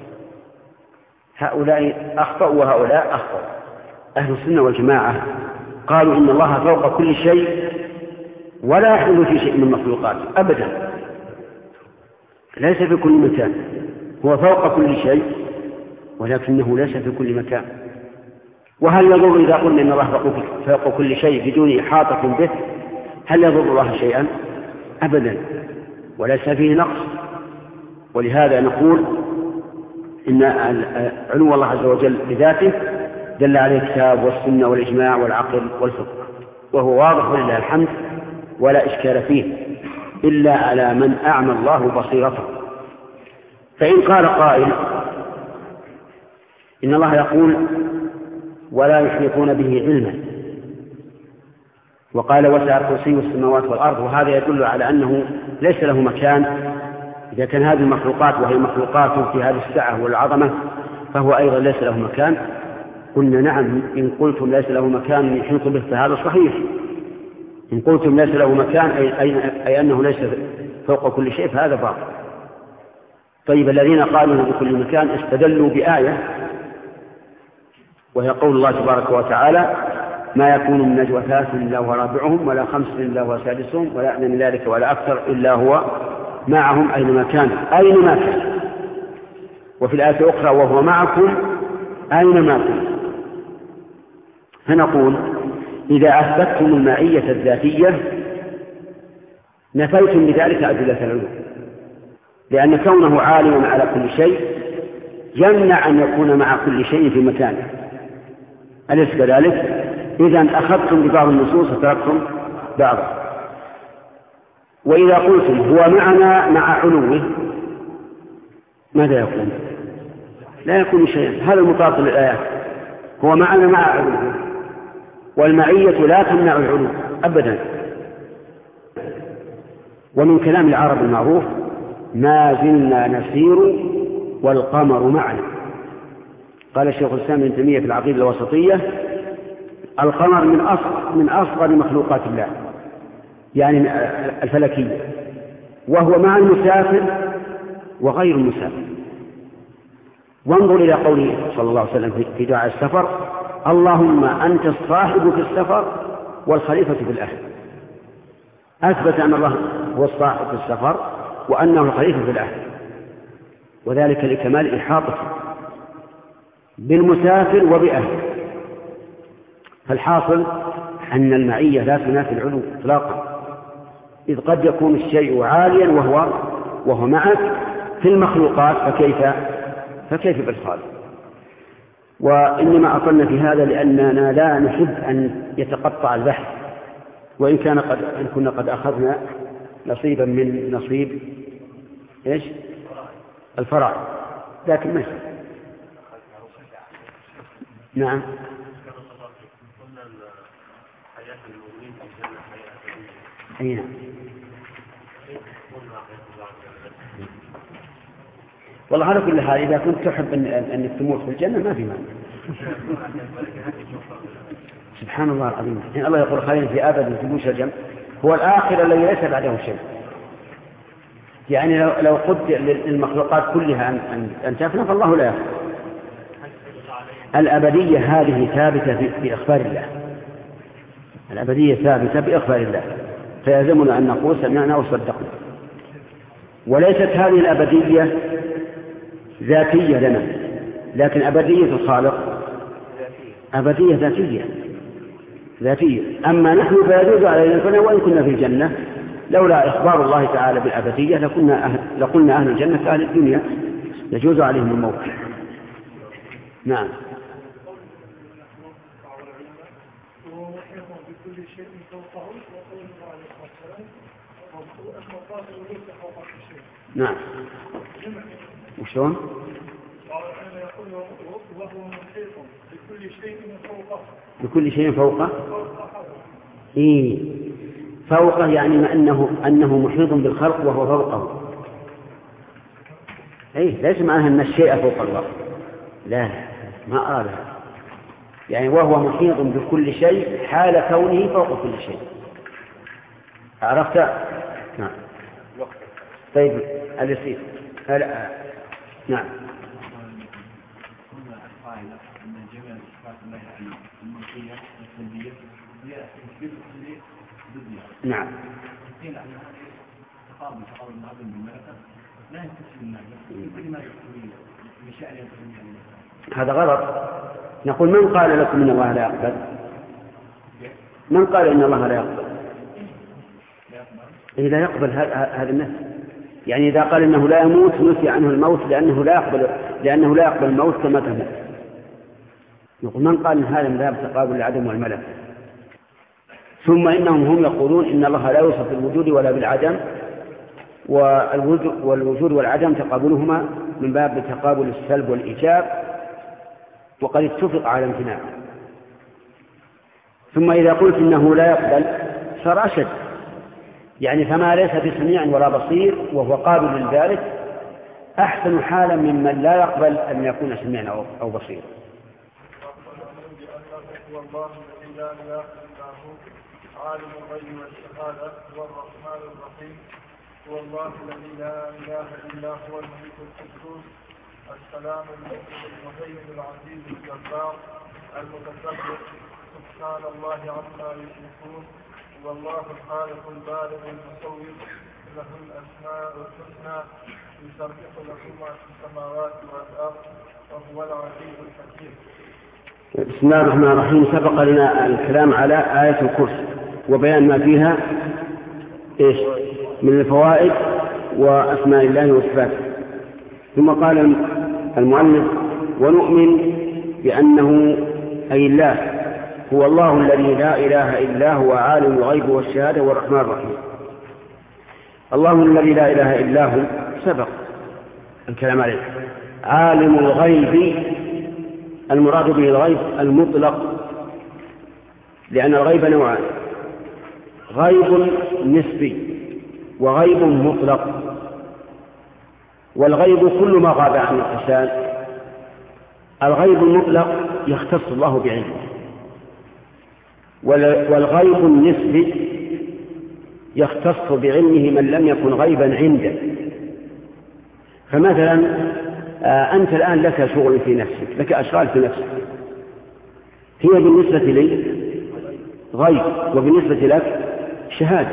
هؤلاء أخطأوا وهؤلاء أخطأوا. أهل السنة والجماعة قالوا إن الله فوق كل شيء ولا يحل في شيء من مخلوقاته أبدا، ليس في كل مكان، هو فوق كل شيء ولكنه ليس في كل مكان. وهل يضر إذا قلنا إن الله فوق كل شيء بدون إحاطة به؟ هل يضر الله شيئا؟ أبدا، وليس فيه نقص. ولهذا نقول إن علو الله عز وجل بذاته دل عليه الكتاب والسنة والإجماع والعقل والفقه، وهو واضح ولله الحمد ولا إشكال فيه، إلا على من أعمى الله بصيرته. فإن قال قائل إن الله يقول ولا يحيطون به علما، وقال وسع كرسيه السماوات والأرض، وهذا يدل على أنه ليس له مكان. إذا كان هذه المخلوقات وهي مخلوقات في هذه السعة والعظمة فهو أيضا ليس له مكان. قلنا نعم، إن قلتم ليس له مكان يحيط به فهذا صحيح. إن قلتم ليس له مكان أي, أي, أي أنه ليس فوق كل شيء فهذا باطل. طيب الذين قالوا بكل مكان استدلوا بآية وهي قول الله تبارك وتعالى ما يكون من نجوى ثلاث إلا هو رابعهم ولا خمس إلا هو سادسهم ولا أدنى من ذلك ولا أكثر إلا هو معهم أينما كان أينما كان. وفي الآية الأخرى وهو معكم أينما كان. فنقول إذا أثبتتم المعية الذاتية نفيتم بذلك أدلة العلو، لأن كونه عالما على كل شيء يمنع أن يكون مع كل شيء في مكانه، أليس كذلك؟ إذن أخذتم ببعض النصوص وتركتم بعضها. وإذا قلتم هو معنا مع علوه ماذا يكون؟ لا يكون شيئا. هذا المطابق للآيات، هو معنا مع علوه، والمعية لا تمنع العلو أبدا. ومن كلام العرب المعروف ما زلنا نسير والقمر معنا. قال الشيخ الإسلام ابن تيمية في العقيدة الوسطية: القمر من أصغر, من أصغر مخلوقات الله، يعني الفلكية، وهو مع المسافر وغير المسافر. وانظر إلى قوله صلى الله عليه وسلم في دعاء السفر: اللهم أنت الصاحب في السفر والخليفة في الأهل. أثبت أن الله هو الصاحب في السفر وأنه الخليفة في الأهل، وذلك لكمال إحاطته بالمسافر وبأهله. فالحاصل أن المعية لا تنافي العلو إطلاقا، إذ قد يكون الشيء عاليا وهو وهو معك في المخلوقات، فكيف فكيف بالخالق؟ وإنما أطلنا في هذا لأننا لا نحب أن يتقطع البحث، وإن كان قد إن كنا قد أخذنا نصيبا من نصيب إيش الفرائض، لكن ما يصير. نعم. أي نعم. والله على كل حال إذا كنت تحب أن أنك تموت في الجنة ما في مانع. سبحان الله العظيم. إن الله يقول: خالدين في أبد في الجنة، هو الآخر الذي ليس بعده شيء. يعني لو لو قلت للمخلوقات كلها أن أن تفنى فالله لا يفنى. الأبدية هذه ثابتة بإخبار الله، الأبدية ثابتة بإخبار الله، فيلزمنا أن نقول سمعنا وصدقنا. وليست هذه الأبدية ذاتية لنا، لكن أبدية الخالق أبدية ذاتية ذاتية. أما نحن فيجوز علينا الفناء وإن كنا في الجنة، لولا إخبار الله تعالى بالأبدية لقلنا أهل, لقلنا أهل الجنة كأهل الدنيا، يجوز عليهم الموت. نعم. نعم. وشون؟ بكل شيء فوقه. إيه فوقه يعني ما أنه أنه محيط بالخلق وهو فوقه. إيه ليس معناه أن الشيء فوق الله، لا ما أراد هذا، يعني وهو محيط بكل شيء حال كونه فوق كل شيء. عرفت؟ نعم. طيب اليسير. هلا نعم. نعم. هذا غلط. نقول: من قال لكم إن الله لا يقبل؟ من قال إن الله لا يقبل؟ إذا يقبل هذا النفس، يعني إذا قال إنه لا يموت نفي عنه الموت لأنه لا يقبل لأنه لا يقبل الموت كما تموت. نقول: من قال إن هذا من باب تقابل العدم والملك؟ ثم إنهم هم يقولون إن الله لا يوصف بالوجود ولا بالعدم، والوجود والعدم تقابلهما من باب تقابل السلب والإيجاب، وقد اتفق على امتناعه. ثم إذا قلت إنه لا يقبل صار أشد، يعني فما ليس بسميع ولا بصير وهو قابل لذلك أحسن حالا ممن لا يقبل أن يكون سميعا أو بصيرا. عالم الغيب والشهادة هو الرحمن الرحيم، هو الله الذي لا إله إلا هو الملك القدوس السلام المهيمن العزيز الجبار المتكبر سبحان الله عما يشركون، هو الله الخالق البارئ المصور له الأسماء الحسنى يسبح له ما في السماوات والأرض وهو العزيز الحكيم. بسم الله الرحمن الرحيم. سبق لنا الكلام على آية الكرسي وبيان ما فيها إيش من الفوائد وأسماء الله وصفاته. ثم قال المؤلف: ونؤمن بأنه أي الله هو الله الذي لا إله إلا هو عالم الغيب والشهادة والرحمن الرحيم. الله الذي لا إله إلا هو سبق الكلام عليه. عالم الغيب المراد به الغيب المطلق، لأن الغيب نوعان: غيب نسبي وغيب مطلق. والغيب كل ما غاب عن الإنسان. الغيب المطلق يختص الله بعلمه، والغيب النسبي يختص بعلمه من لم يكن غيبا عنده. فمثلا أنت الآن لك شغل في نفسك، لك أشغال في نفسك، هي بالنسبة لي غيب وبالنسبة لك شهادة.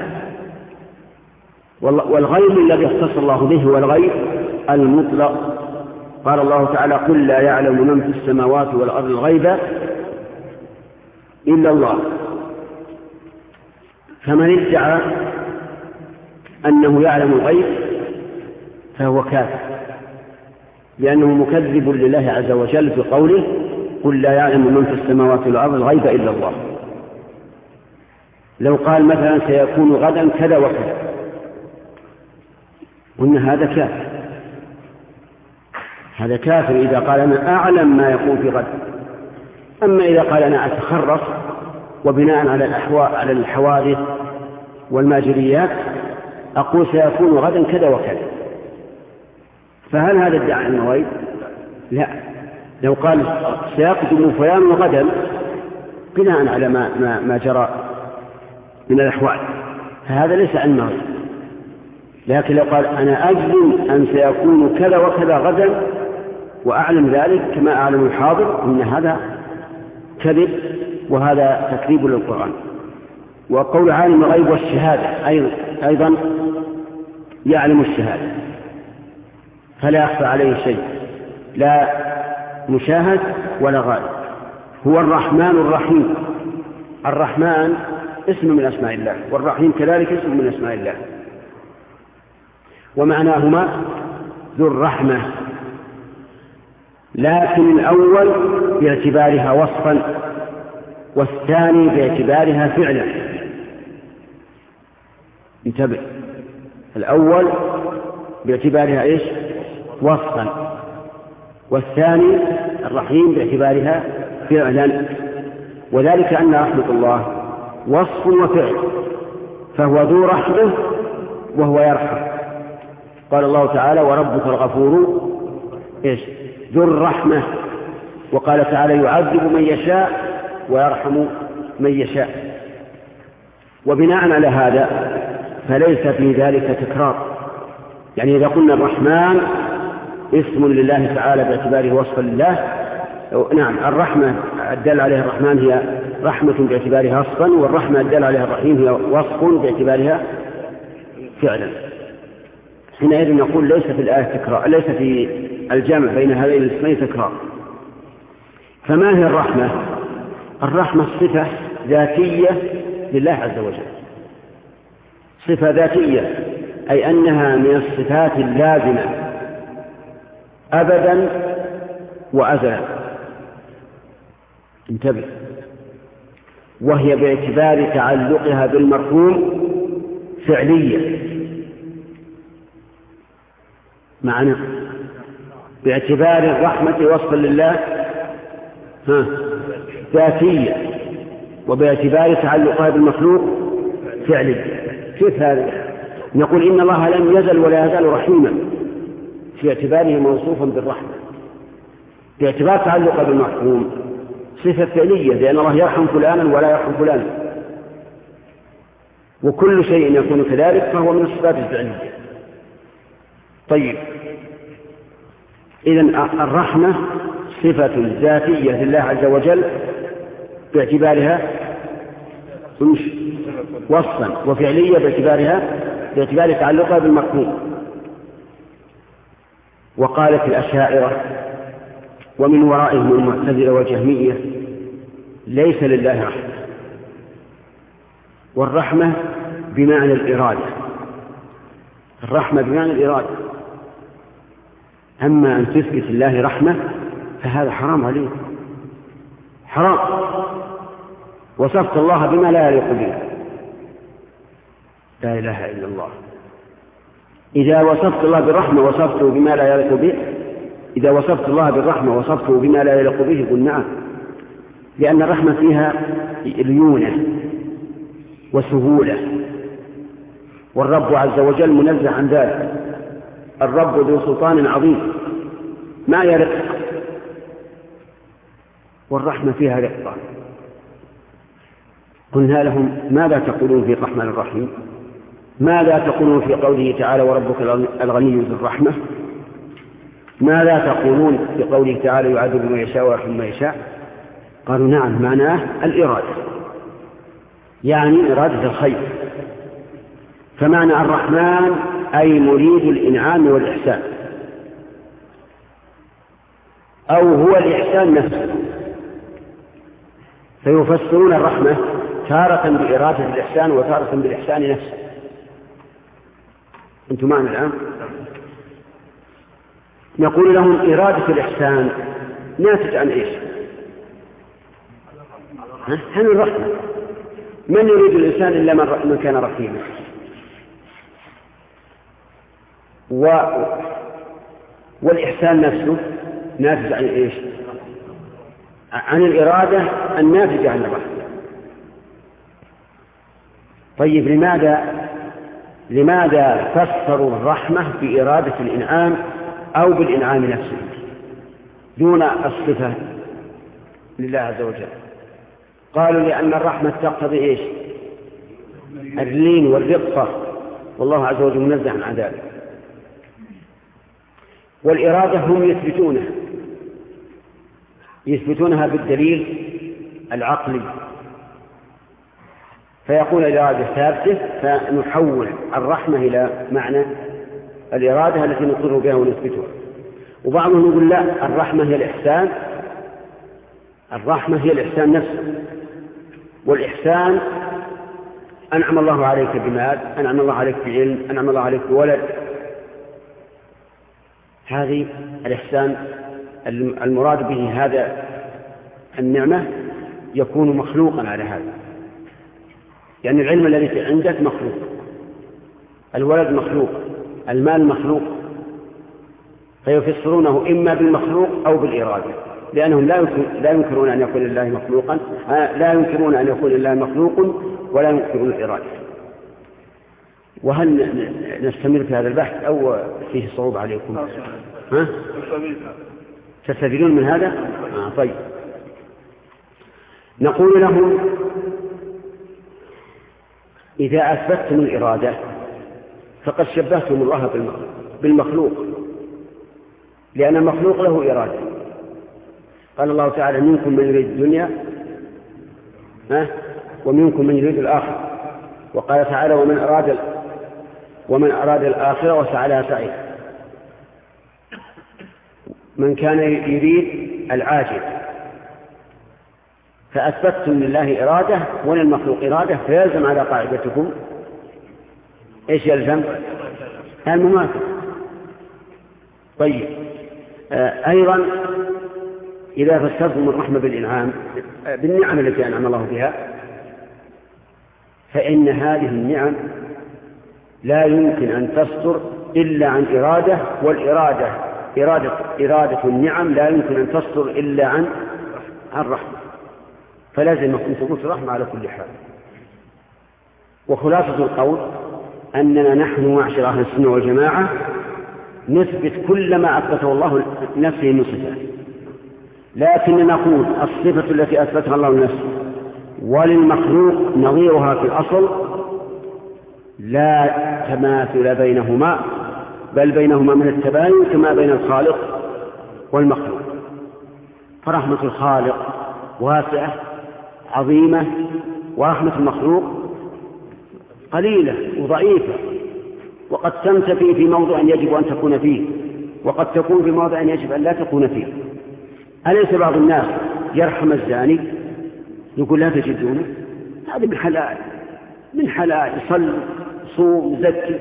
والغيب الذي يختص الله به هو الغيب المطلق. قال الله تعالى: قل لا يعلم من في السماوات والأرض الغيب إلا الله. فمن ادعى أنه يعلم الغيب فهو كافر، لأنه مكذب لله عز وجل في قوله: قل لا يعلم من في السماوات والأرض الغيب إلا الله. لو قال مثلا سيكون غدا كذا وكذا، قلنا هذا كافر، هذا كافر إذا قال أنا أعلم ما يكون في غد. أما إذا قال أنا أتخرص وبناء على الأحوال على الحوادث والماجريات أقول سيكون غدا كذا وكذا، فهل هذا ادعاء أنه غيب؟ لا. لو قال سيقدم فلان غدا بناء على ما, ما, ما جرى من الأحوال فهذا ليس علم غيب. لكن لو قال أنا أجزم أن سيكون كذا وكذا غدا وأعلم ذلك كما أعلم الحاضر، إن هذا كذب وهذا تكذيب للقرآن. وقول عالم الغيب والشهادة أيضا يعلم الشهادة فلا يخفى عليه شيء، لا مشاهد ولا غائب. هو الرحمن الرحيم. الرحمن اسم من أسماء الله، والرحيم كذلك اسم من أسماء الله، ومعناهما ذو الرحمة، لكن الأول باعتبارها وصفا والثاني باعتبارها فعلا. انتبه، الأول باعتبارها إيش؟ وصفا، والثاني الرحيم باعتبارها فعلا. وذلك أن رحمة الله وصف وفعل، فهو ذو رحمة وهو يرحم. قال الله تعالى: وربك الغفور إيش؟ ذو الرحمة. وقال تعالى: يعذب من يشاء ويرحم من يشاء. وبناء على هذا فليس في ذلك تكرار. يعني إذا قلنا الرحمن اسم لله تعالى باعتباره وصفا لله، نعم الرحمة الدل عليها الرحمن هي رحمة باعتبارها وصفا، والرحمة الدل عليها الرحيم هي وصف باعتبارها فعلا. حينئذ نقول ليس في الآية تكرار، ليس في الجمع بين هذين الاسمين تكرار. فما هي الرحمة؟ الرحمة صفة ذاتية لله عز وجل، صفة ذاتية، أي أنها من الصفات اللازمة أبدا وأزلا. انتبه، وهي باعتبار تعلقها بالمفهوم فعلية. معنى باعتبار الرحمة وصفا لله ها ذاتية، وباعتبار تعلقها بالمخلوق فعلي. كيف هذا؟ نقول إن الله لم يزل ولا يزال رحيما في اعتباره موصوفا بالرحمة، باعتبار تعلقها بالمفهوم صفة فعلية، لأن الله يرحم فلانا ولا يرحم فلانا، وكل شيء يكون كذلك فهو من الصفات الفعلية. طيب، إذن الرحمة صفة ذاتية لله عز وجل باعتبارها وصفا، وفعلية باعتبارها باعتبار تعلقها بالمفهوم. وقالت الأشاعرة ومن ورائهم المعتزلة والجهمية: ليس لله رحمة، والرحمة بمعنى الإرادة، الرحمة بمعنى الإرادة. أما أن تثبت الله رحمة فهذا حرام عليه، حرام. وصفت الله بما لا يليق به، لا إله إلا الله. إذا وصفت الله بالرحمة وصفته بما لا يليق به، إذا وصفت الله بالرحمة وصفته بما لا يليق به، قل نعم، لأن الرحمة فيها ليونة وسهولة، والرب عز وجل منزه عن ذلك. الرب ذو سلطان عظيم ما يرق، والرحمة فيها رقة. قلنا لهم ماذا تقولون في الرحمن الرحيم؟ ماذا تقولون في قوله تعالى وربك الغني ذو الرحمة؟ ماذا تقولون في قوله تعالى يعذب من يشاء ويرحم من يشاء؟ قالوا نعم معناه الإرادة، يعني إرادة الخير. فمعنى الرحمن أي مريد الإنعام والإحسان، أو هو الإحسان نفسه. فيفسرون الرحمة تارة بإرادة الإحسان وتارة بالإحسان نفسه. أنتم معنا الآن؟ نقول لهم إرادة الإحسان ناتج عن إيش؟ عن الرحمة. من يريد الإنسان إلا من كان رحيما؟ و... والإحسان نفسه ناتج عن إيش؟ عن الإرادة الناتجة عن الرحمة. طيب لماذا لماذا فسروا الرحمة بإرادة الإنعام أو بالإنعام نفسه دون الصفة لله عز وجل؟ قالوا لأن الرحمة تقتضي إيش؟ اللين والرقة، والله عز وجل منزه عن ذلك. والإرادة هم يثبتونها يثبتونها بالدليل العقلي، فيقول الإرادة ثابتة فنحول الرحمة إلى معنى الإرادة التي نقر بها ونثبتها. وبعضهم يقول لا، الرحمة هي الإحسان، الرحمة هي الإحسان نفسه. والإحسان أنعم الله عليك بمال، أنعم الله عليك بعلم، أنعم الله عليك بولد. هذه الإحسان المراد به هذا النعمة يكون مخلوقا على هذا، يعني العلم الذي عندك مخلوق، الولد مخلوق، المال مخلوق. فيفسرونه إما بالمخلوق أو بالإرادة، لأنهم لا ينكرون أن يكون الله مخلوقا، لا ينكرون أن يكون الله مخلوق ولا ينكرون الإرادة. وهل نستمر في هذا البحث أو فيه صعوبة عليكم؟ ها؟ تستفيدون من هذا؟ آه طيب. نقول لهم إذا أثبتتم الإرادة فقد شبهتم الله بالمخلوق، لأن المخلوق له إرادة. قال الله تعالى منكم من يريد الدنيا ها ومنكم من يريد الآخرة، وقال تعالى ومن أراد ومن أراد الآخرة وسعى لها سعيها. من كان يريد العاجل، فأثبتتم لله إرادة وللمخلوق إرادة، فيلزم على قاعدتكم إيش يلزم؟ المماثلة. طيب آه أيضا إذا فسرتم الرحمة بالإنعام بالنعم التي أنعم الله بها، فإن هذه النعم لا يمكن أن تصدر إلا عن إرادة، والإرادة إرادة, إرادة النعم لا يمكن أن تصدر إلا عن الرحمة، فلازم يكون ثبوت الرحمة على كل حال. وخلاصة القول أننا نحن معشر أهل السنة والجماعة نثبت كل ما أثبته الله نفسه من صفات، لكن نقول الصفة التي أثبتها الله لنفسه وللمخلوق نظيرها في الأصل لا تماثل بينهما، بل بينهما من التباين كما بين الخالق والمخلوق. فرحمة الخالق واسعة عظيمة، ورحمة المخلوق قليلة وضعيفة، وقد تنتفي في موضع يجب أن تكون فيه، وقد تكون في موضع يجب أن لا تكون فيه. أليس بعض الناس يرحم الزاني يقول لا تجدونه؟ هذا من حلال من حلال يصلي صوم زكي،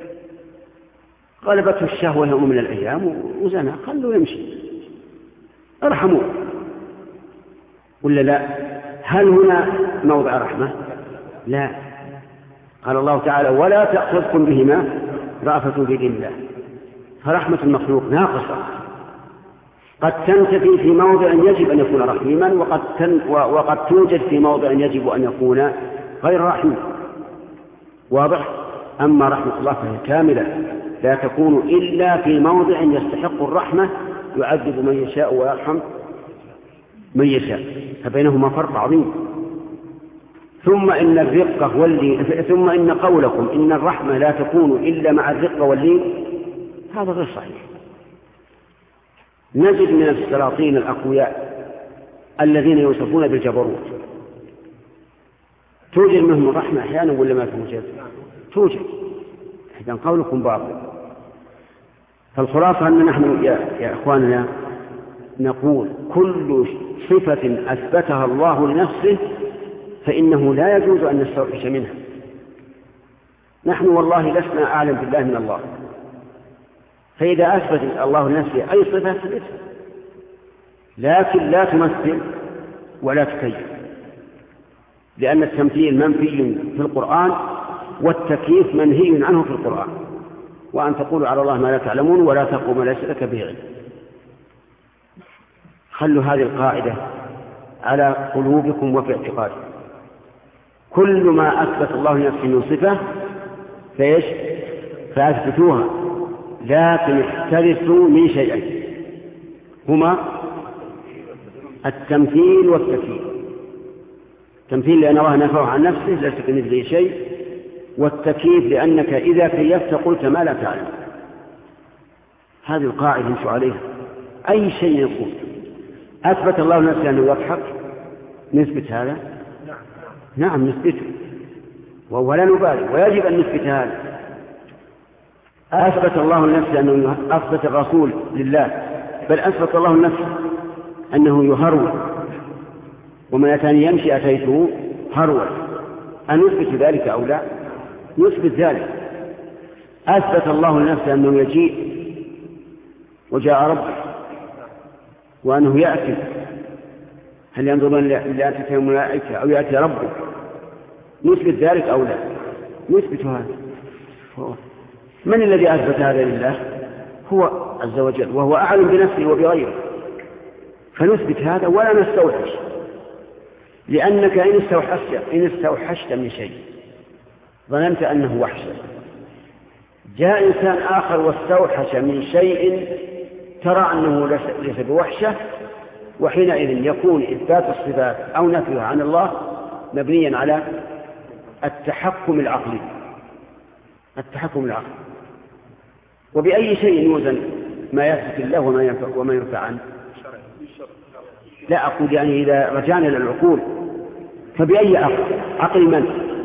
غلبته الشهوة يوم من الأيام وزنا، خلوا يمشي، ارحموه. ولا لا؟ هل هنا موضع رحمة؟ لا. قال الله تعالى ولا تأخذكم بهما رأفة في دين الله. فرحمة المخلوق ناقصة، قد تنتفي في موضع يجب أن يكون رحيما، وقد, تن وقد توجد في موضع يجب أن يكون غير رحيم. واضح؟ أما رحمة الله فهي كاملة لا تكون إلا في موضع يستحق الرحمة يعذب من يشاء ويرحم من يشاء، فبينهما فرق عظيم. ثم إن الرقة واللين ثم إن قولكم إن الرحمة لا تكون إلا مع الرقة واللين هذا غير صحيح. نجد من السلاطين الأقوياء الذين يوصفون بالجبروت توجد منهم الرحمة أحيانا ولا ما توجد؟ توجد. إذن قولكم باطل. فالخلاصة أن نحن يا, يا إخواننا نقول كل صفة أثبتها الله لنفسه فإنه لا يجوز أن نستوحش منها. نحن والله لسنا أعلم بالله من الله، فإذا أثبت الله لنفسه أي صفة ثبتها، لكن لا تمثل ولا تكيف، لأن التمثيل منفي في القرآن والتكييف منهي عنه في القرآن. وأن تقولوا على الله ما لا تعلمون ولا تقوا ما ليس لك به علم. خلوا هذه القاعدة على قلوبكم وفي اعتقادكم. كل ما أثبت الله لنفسه من صفة فإيش؟ فأثبتوها، لكن احترسوا من شيئين هما التمثيل والتكييف. التمثيل لأن الله نفاه عن نفسه ليس كمثله شيء، والتكييف لأنك إذا كيفت قلت ما لا تعلم. هذه القاعدة نمشي عليها. أي شيء يقول أثبت الله نفسه أنه يضحك نثبت هذا؟ نعم نثبته ولا نبالي، ويجب أن نثبت هذا. أثبت الله نفسه أنه أثبت الرسول لله، بل أثبت الله نفسه أنه يهرول، ومن أتاني يمشي أتيته هرول. أن نثبت ذلك أو لا؟ نثبت ذلك. أثبت الله نفسه أنه يجيء وجاء ربه وأنه يأتي، هل ينظرون لأتي الملائكة أو يأتي ربه؟ نثبت ذلك أو لا؟ نثبت هذا. من الذي أثبت هذا لله؟ هو عز وجل، وهو أعلم بنفسه وبغيره، فنثبت هذا ولا نستوحش. لأنك إن استوحشت إن استوحشت من شيء ظننت أنه وحشة، جاء إنسان آخر واستوحش من شيء ترى أنه ليس بوحشة، وحينئذ يكون إثبات الصفات أو نفيها عن الله مبنيا على التحكم العقلي. التحكم العقلي. وبأي شيء يوزن ما يثبت الله وما ينفع وما ينفع عنه؟ لا أقول يعني إذا رجعنا إلى العقول فبأي عقل؟ عقل من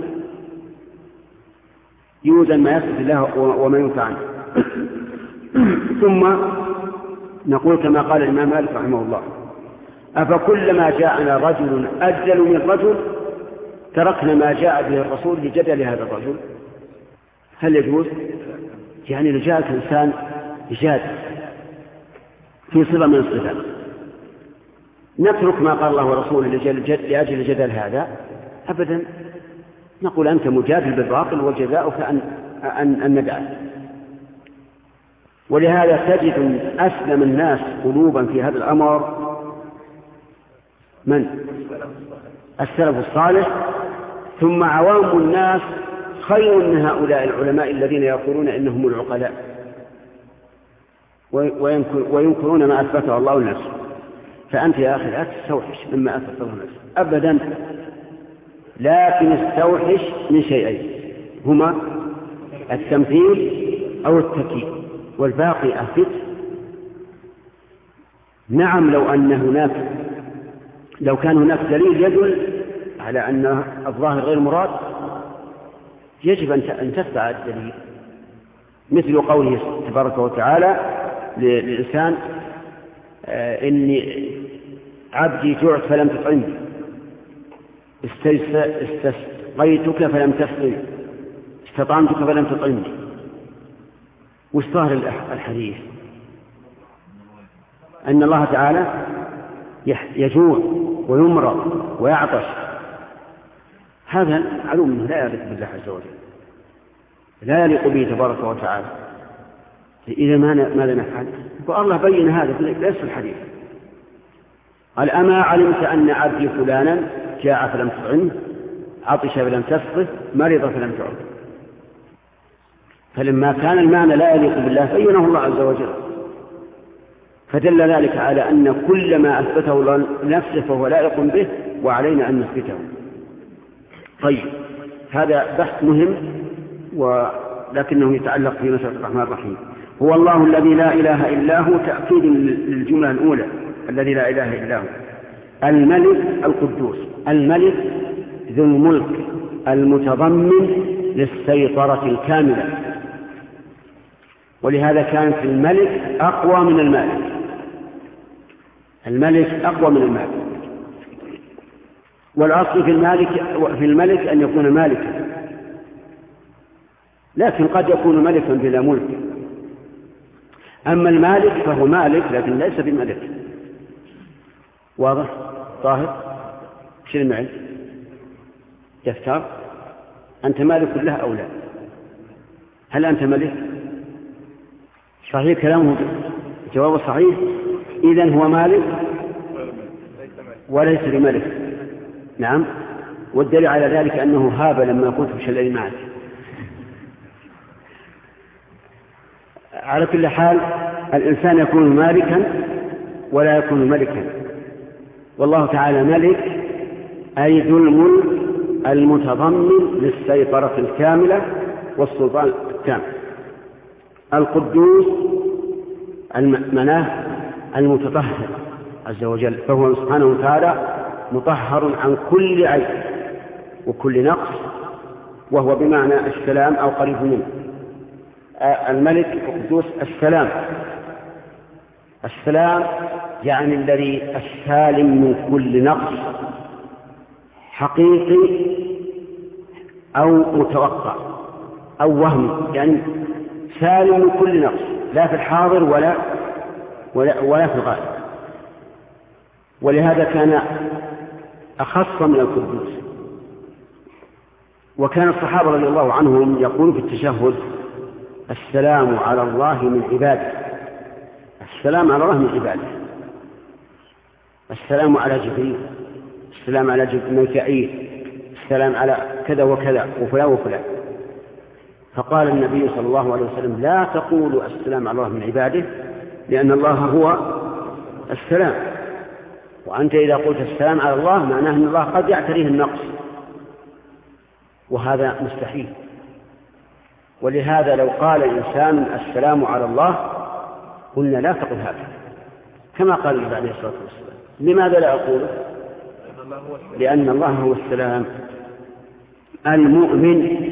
يوزن ما يثبت الله وما ينفع عنه؟ ثم نقول كما قال الإمام مالك رحمه الله: أفكلما جاءنا رجل أجل من رجل تركنا ما جاء به الرسول لجدل هذا الرجل؟ هل يجوز؟ يعني لو جاءك إنسان جاد في صفة من الصفات نترك ما قال الله ورسوله لأجل جدل هذا؟ أبدا. نقول أنت مجادل بالباطل وجزاؤك أن, أن, أن ندعه. ولهذا تجد أسلم الناس قلوبا في هذا الأمر من؟ السلف الصالح، ثم عوام الناس خير من هؤلاء العلماء الذين يقولون إنهم العقلاء وينكرون ما أثبته الله لنفسه. فأنت يا أخي لا تستوحش مما أثبت الله لنفسه أبدا، لكن استوحش من شيئين هما التمثيل أو التكييف، والباقي أثبت. نعم لو أن هناك لو كان هناك دليل يدل على أن الظاهر غير مراد يجب أن تتبع الدليل، مثل قوله تبارك وتعالى للإنسان: آه إني عبدي جعت فلم تطعمني، استسقيتك فلم تسقني، استطعمتك فلم تطعمني. واستظهر الحديث أن الله تعالى يجوع ويمرض ويعطش، هذا معلوم أنه لا يليق بالله عز وجل، لا يليق به تبارك وتعالى. إذا ماذا نفعل؟ الله بين هذا ليس الحديث. قال: أما علمت أن عبدي فلانا جاع فلم تطعمه، عطش فلم تسقه، مرض فلم تعد. فلما كان المعنى لا يليق بالله بينه الله عز وجل، فدل ذلك على أن كل ما أثبته لنفسه فهو لائق به وعلينا أن نثبته. طيب، هذا بحث مهم ولكنه يتعلق في مسألة الرحمن الرحيم. هو الله الذي لا إله إلا هو تأكيد للجملة الأولى الذي لا إله إلا هو. الملك القدوس، الملك ذو الملك المتضمن للسيطرة الكاملة، ولهذا كانت الملك أقوى من المالك. الملك أقوى من المالك، والأصل في المالك في الملك أن يكون مالكا، لكن قد يكون ملكا بلا ملك. أما المالك فهو مالك لكن ليس بملك. واضح؟ طاهر شيل معي يفتر، أنت مالك له أو لا؟ هل أنت ملك؟ صحيح كلامه، جوابه صحيح. إذن هو مالك وليس بملك. نعم، والدليل على ذلك أنه هاب لما كنت بشلل معك. على كل حال الإنسان يكون مالكا ولا يكون ملكا، والله تعالى ملك أي ذو الملك المتضمن للسيطرة الكاملة والسلطان التام. القدوس المناه المتطهر عز وجل، فهو سبحانه وتعالى مطهر عن كل عيب وكل نقص، وهو بمعنى السلام أو قريب منه. الملك القدوس السلام، السلام يعني الذي السالم من كل نقص حقيقي أو متوقع أو وهمي، يعني سالم من كل نقص لا في الحاضر ولا ولا, ولا في الغائب. ولهذا كان أخص من القدوس. وكان الصحابة رضي الله عنهم يقولون في التشهد: السلام على الله من عباده. السلام على الله من عباده، السلام على جبريل، السلام على ميكائيل، السلام على كذا وكذا وفلان وفلان. فقال النبي صلى الله عليه وسلم: لا تقولوا السلام على الله من عباده، لأن الله هو السلام، وأنت إذا قلت السلام على الله معناه أن الله قد يعتريه النقص، وهذا مستحيل. ولهذا لو قال الإنسان السلام على الله قلنا لا تقل هذا، كما قال النبي عليه الصلاة والسلام. لماذا لا أقوله؟ لأن الله هو السلام. المؤمن،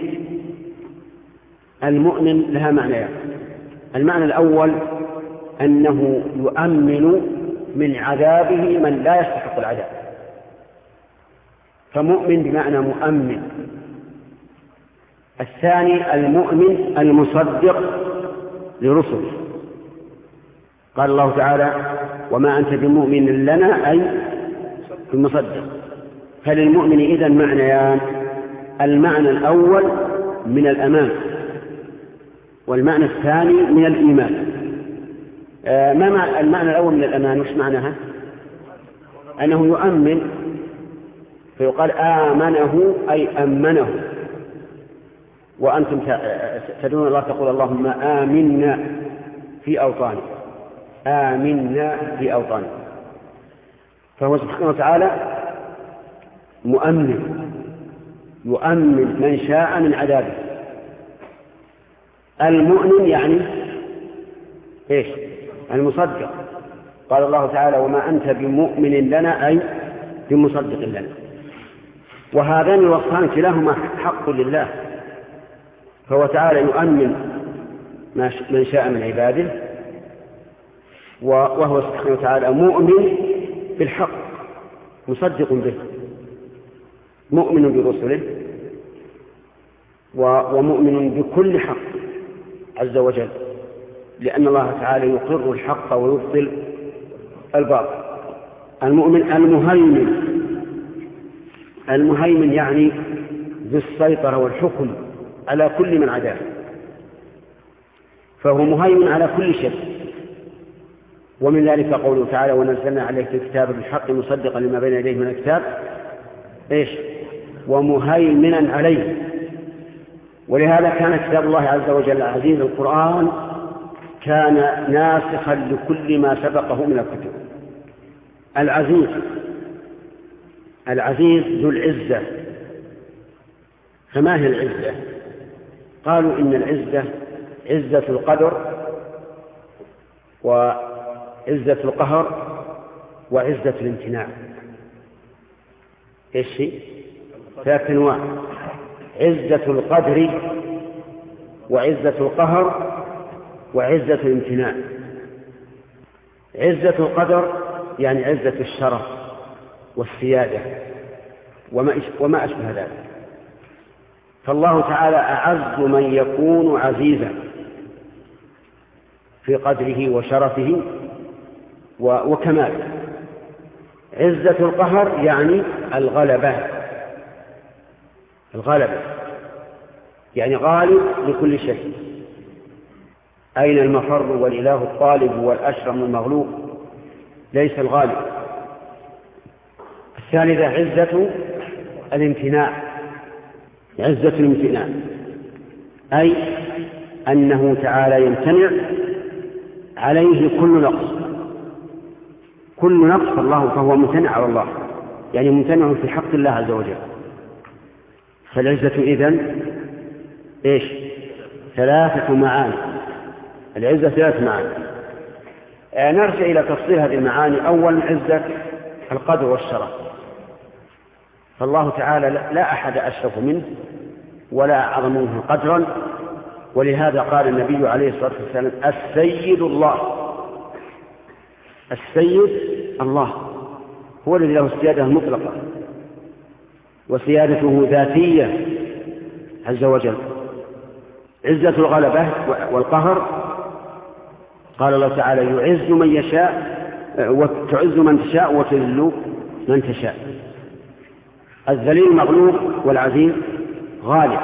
المؤمن لها معنيان. المعنى الأول أنه يؤمن من عذابه من لا يستحق العذاب، فمؤمن بمعنى مؤمن. الثاني المؤمن المصدق لرسله، قال الله تعالى: وما أنت بمؤمن لنا، أي المصدق. فللمؤمن إذن معنيان: المعنى الأول من الأمان، والمعنى الثاني من الإيمان. آه ما المعنى الأول من الأمان وش معناها؟ أنه يؤمن، فيقال آمنه أي أمنه. وأنتم تدعون الله تقول: اللهم آمنا في أوطاننا، آمنا في أوطاننا. فهو سبحانه وتعالى مؤمن، يؤمن من شاء من عذابه. المؤمن يعني إيش؟ المصدق. قال الله تعالى: وما أنت بمؤمن لنا، أي بمصدق لنا. وهذان الوصفان كلاهما حق لله، فهو تعالى يؤمن من شاء من عباده، وهو سبحانه وتعالى مؤمن بالحق مصدق به، مؤمن برسله ومؤمن بكل حق عز وجل، لأن الله تعالى يقر الحق ويبطل الباطل. المؤمن المهيمن، المهيمن يعني ذو السيطرة والحكم على كل من عداه، فهو مهيمن على كل شيء. ومن ذلك قوله تعالى: ونزلنا عليك الكتاب بالحق مصدقا لما بين يديه من الكتاب، إيش؟ ومهيمنا عليه. ولهذا كان كتاب الله عز وجل عزيز القرآن كان ناسخا لكل ما سبقه من الكتب. العزيز العزيز ذو العزة. فما هي العزة؟ قالوا إن العزة عزة القدر وعزة القهر وعزة الامتناع. ايش هي؟ ثلاث انواع: عزة القدر وعزة القهر وعزة الامتناع. عزة القدر يعني عزة الشرف والسيادة وما أشبه ذلك. فالله تعالى أعز من يكون عزيزا في قدره وشرفه وكماله. عزة القهر يعني الغلبة الغلبة يعني غالب لكل شيء. أين المفر والإله الطالب والأشرم المغلوب؟ ليس الغالب. الثالثة عزة الامتناع. عزة الامتناع أي أنه تعالى يمتنع عليه كل نقص. كل نقص الله فهو ممتنع على الله، يعني ممتنع في حق الله عز وجل. فالعزة إذن إيش؟ ثلاثة معاني. العزة ثلاث معاني. آه نرجع إلى تفصيل هذه المعاني. أول عزة القدر والشرف. فالله تعالى لا أحد أشرف منه ولا أعظم منه قدرا، ولهذا قال النبي عليه الصلاة والسلام: السيد الله. السيد الله هو الذي له السيادة المطلقة، وسيادته ذاتية عز وجل. عزة الغلبة والقهر قال الله تعالى: يعز من يشاء وتعز من تشاء وتذل من تشاء. الذليل مغلوب والعزيز غالب.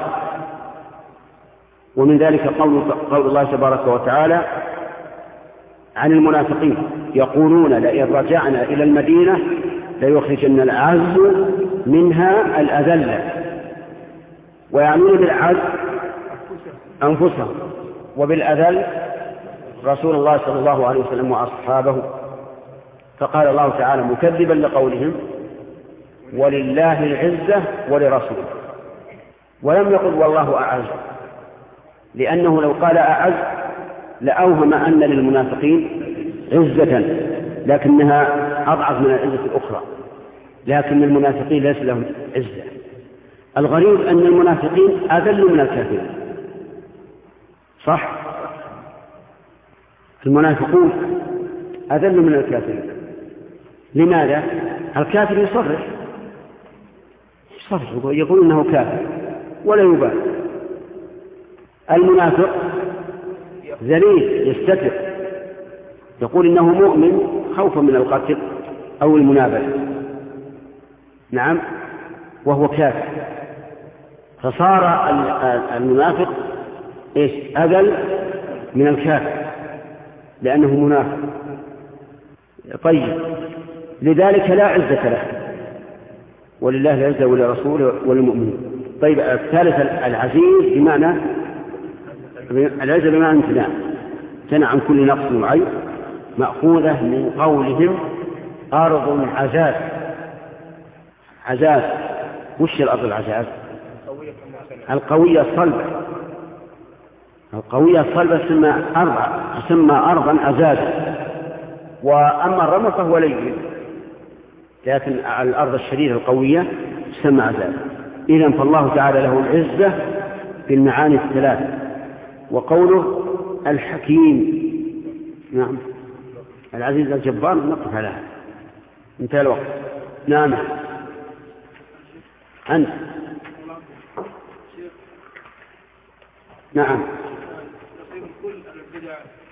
ومن ذلك قول, قول الله تبارك وتعالى عن المنافقين: يقولون لئن رجعنا إلى المدينة ليخرجن الأعز منها الأذل. ويعنون بالأعز أنفسهم، وبالأذل رسول الله صلى الله عليه وسلم وأصحابه. فقال الله تعالى مكذبا لقولهم: ولله العزة ولرسوله. ولم يقل والله أعز، لأنه لو قال أعز لأوهم أن للمنافقين عزة لكنها أضعف من العزة الأخرى، لكن المنافقين ليس لهم عزة. الغريب أن المنافقين أذل من الكافرين. صح؟ المنافقون أذل من الكافرين. لماذا؟ الكافر يصرح يصرح يقول إنه كافر ولا يبالي. المنافق ذليل يستتر، يقول إنه مؤمن خوفا من القتل أو المنابذة. نعم، وهو كافر. فصار المنافق إيش؟ أذل من الكافر لأنه منافق. طيب، لذلك لا عزة له، ولله العزة ولرسوله وللمؤمنين. طيب، الثالث العزيز بمعنى العزة بمعنى امتناع، امتنع عن كل نقص وعيب، مأخوذة من قولهم أرض عزاز. عزاز وش الأرض العزاز؟ القوية الصلبة. القوية الصلبة تسمى أرض تسمى أرضا عزازا. وأما الرمل فهو لين، لكن الأرض الشديدة القوية تسمى عزاز. إذن فالله تعالى له العزة بالمعاني الثلاث. وقوله الحكيم، نعم، العزيز الجبار، نقف على هذا. انتهى الوقت. نعم، أنت. نعم. كل البدع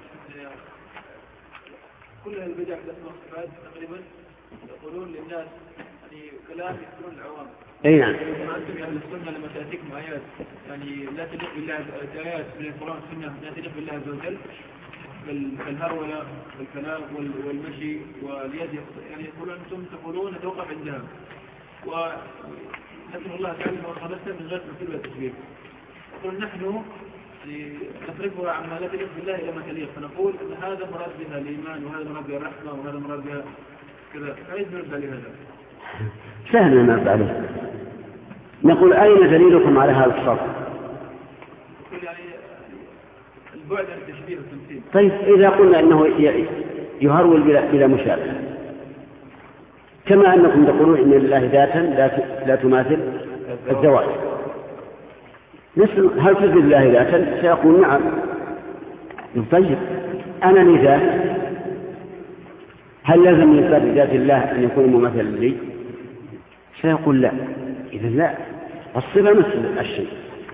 كل البدع في الأسماء والصفات تقريبا يقولون للناس يعني كلام يذكرون العوام. اي نعم. ما انتم يعني السنه لما تاتيكم ايات يعني لا تليق بالله، ايات من القران والسنه لا تليق بالله عز وجل، كالهرولة والكلام والمشي واليد، يعني يقولون انتم تقولون نتوقف عندها، ولكن الله تعالى ما خلقنا من غير تمثيل وتشبيه. يقول نحن نفرقها عن ما لا تليق بالله إلى ما تليق، فنقول أن هذا مراد بها الإيمان وهذا مراد بها الرحمة وهذا مراد بها كذا، فأيضا نرد لهذا. سهل نرد عليه. نقول أين دليلكم على هذا الصرف؟ يعني البعد عن التشبيه والتمثيل. طيب إذا قلنا أنه يهرول بلا, بلا مشابه، كما أنكم تقولون إن لله ذاتا لا, لا تماثل الزواج، مثل هل تثبت لله ذاتا؟ سيقول نعم. طيب أنا لي ذات، هل لازم من إثبات ذات الله أن يكون مماثلا لي؟ سيقول لا. إذا لا، الصفة مثل الشيء.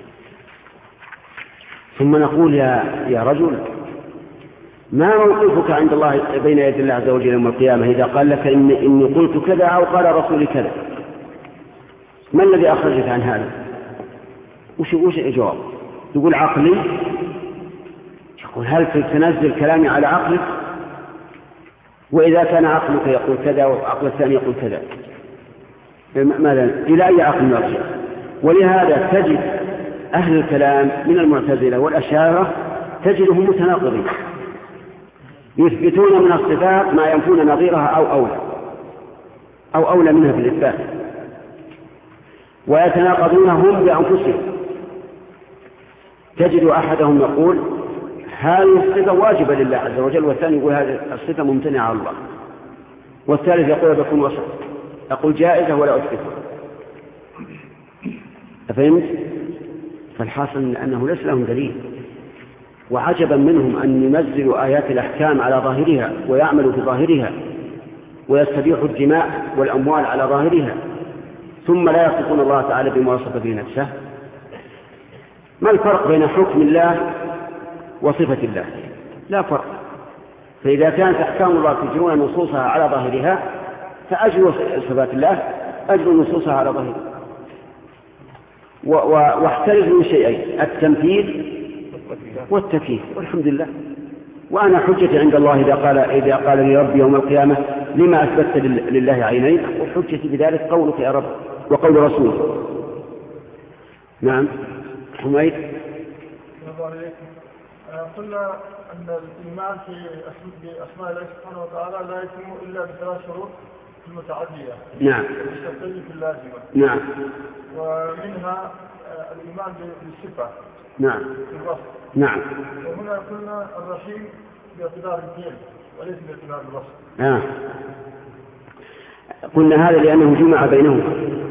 ثم نقول يا يا رجل، ما موقفك عند الله بين يدي الله عز وجل يوم القيامة إذا قال لك إن إني قلت كذا أو قال رسولي كذا؟ ما الذي أخرجك عن هذا؟ وش وش الجواب؟ تقول عقلي. يقول هل تنزل كلامي على عقلك؟ وإذا كان عقلك يقول كذا وعقل الثاني يقول كذا، ماذا إلى أي عقل نرجع؟ ولهذا تجد أهل الكلام من المعتزلة والأشاعرة تجدهم متناقضين، يثبتون من الصفات ما ينفون نظيرها أو أولى أو أولى منها في الإثبات، ويتناقضون هم بأنفسهم. تجد أحدهم يقول هذه الصفة واجبة لله عز وجل، والثاني يقول هذه الصفة ممتنعة على الله، والثالث يقول بكون وسط، أقول جائزة ولا أثبتها. أفهمت؟ فالحاصل أنه ليس لهم دليل، وعجبا منهم أن ينزلوا آيات الأحكام على ظاهرها ويعملوا في ظاهرها ويستبيحوا الدماء والأموال على ظاهرها، ثم لا يصفون الله تعالى بما وصف به نفسه. ما الفرق بين حكم الله وصفة الله؟ لا فرق. فإذا كانت أحكام الله تجرون نصوصها على ظاهرها، فأجروا صفات الله أجروا نصوصها على ظاهرها. واحترزوا من شيئين، التمثيل والتكييف، والحمد لله. وأنا حجتي عند الله إذا قال إذا قال لي ربي يوم القيامة لما أثبتت لله عينين، وحجتي بذلك قولك يا رب وقول رسوله. نعم حميد. قلنا أن الإيمان في أسماء الله سبحانه وتعالى لا يتم إلا بثلاث شروط المتعدية. نعم. الشرطية اللازمة. نعم. ومنها الإيمان بالصفة. نعم. بالوصف. نعم. وهنا قلنا الرحيم باعتبار الفعل وليس باعتبار الوصف. آه. قلنا هذا لأنه جمع بينهما،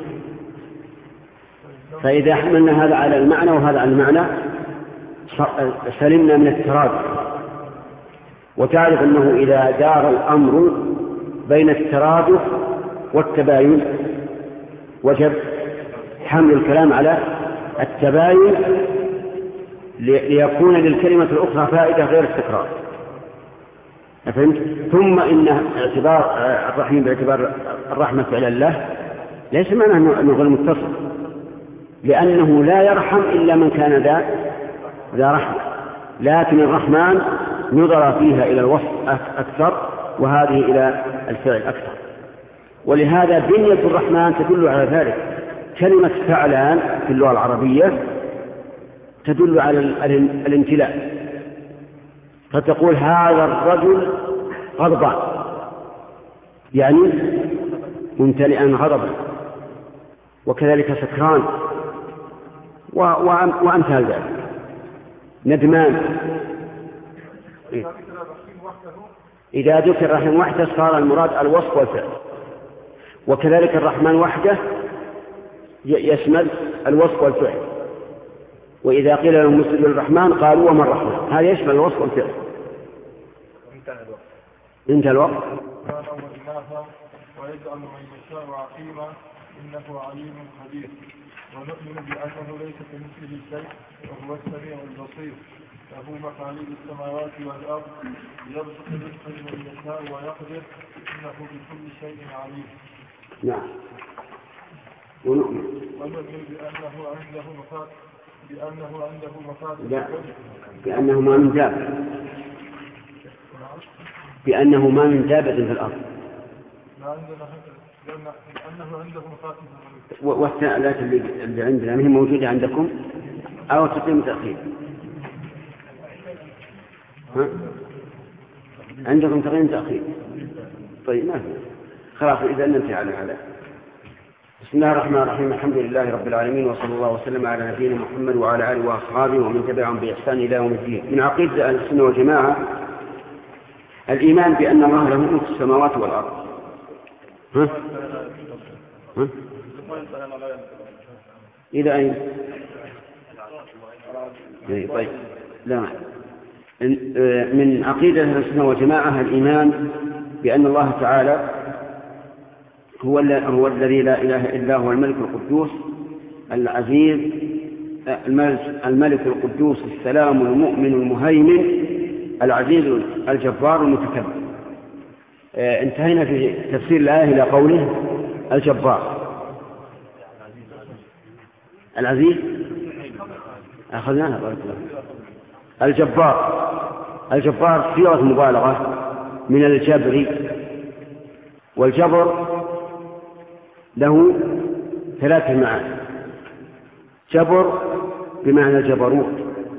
فإذا حملنا هذا على المعنى وهذا على المعنى سلمنا من الترادف. وتعرف أنه إذا دار الأمر بين الترادف والتباين وجب حمل الكلام على التباين ليكون للكلمة الأخرى فائدة غير التكرار. فهمت؟ ثم إن اعتبار الرحيم باعتبار الرحمة فعل الله ليس معناه أنه غير متصل، لأنه لا يرحم إلا من كان ذا ذا رحمة، لكن الرحمن نظر فيها إلى الوصف أكثر وهذه إلى الفعل أكثر. ولهذا بنية الرحمن تدل على ذلك. كلمة فعلان في اللغة العربية تدل على الامتلاء، فتقول هذا الرجل غضبان، يعني ممتلئا غضبا، وكذلك سكران وأمثال ذلك، ندمان. إذا ذكر الرحمن وحده صار المراد الوصف والفعل، وكذلك الرحمن وحده يشمل الوصف والفعل. وإذا قيل لهم مسجد الرحمن قالوا وما الرحمن، هذا يشمل الوصف والفعل. انتهى الوقت. ويجعل من يشاء عقيما إنه عليم خبير. ونؤمن بأنه ليس كمثله شيء وهو السميع البصير، له مقاليد السماوات والأرض يبسط الرزق لمن يشاء ويقدر إنه بكل شيء عليم. نعم. ونؤمن ونؤمن بأنه عنده مفاتيح بأنه عنده مفاتيح لا بأنه ما من دابة بأنه ما من دابة في الأرض، لأنه عنده مفاتيح. والثالث اللي عندنا هي موجودة عندكم. أو تقديم تأخير؟ ها؟ عندكم تقديم تأخير؟ طيب ما في خلاص إذا ننتهي على هذا. بسم الله الرحمن الرحيم. الحمد لله رب العالمين، وصلى الله وسلم على نبينا محمد وعلى آله وأصحابه ومن تبعهم بإحسان إلى يوم الدين. من عقيدة أهل السنة والجماعة الإيمان بأن الله له ملك السماوات والأرض. ها؟ ها؟ إلى أين؟ طيب لا من عقيدة أهل السنة والجماعة الإيمان بأن الله تعالى هو هو الذي لا إله إلا هو الملك القدوس العزيز الملك القدوس السلام المؤمن المهيمن العزيز الجبار المتكبر. انتهينا في تفسير الآية إلى قوله الجبار العزيز أخذناها بارك الله. الجبار الجبار صيغة مبالغة من الجبر، والجبر له ثلاث معاني. جبر بمعنى الجبروت،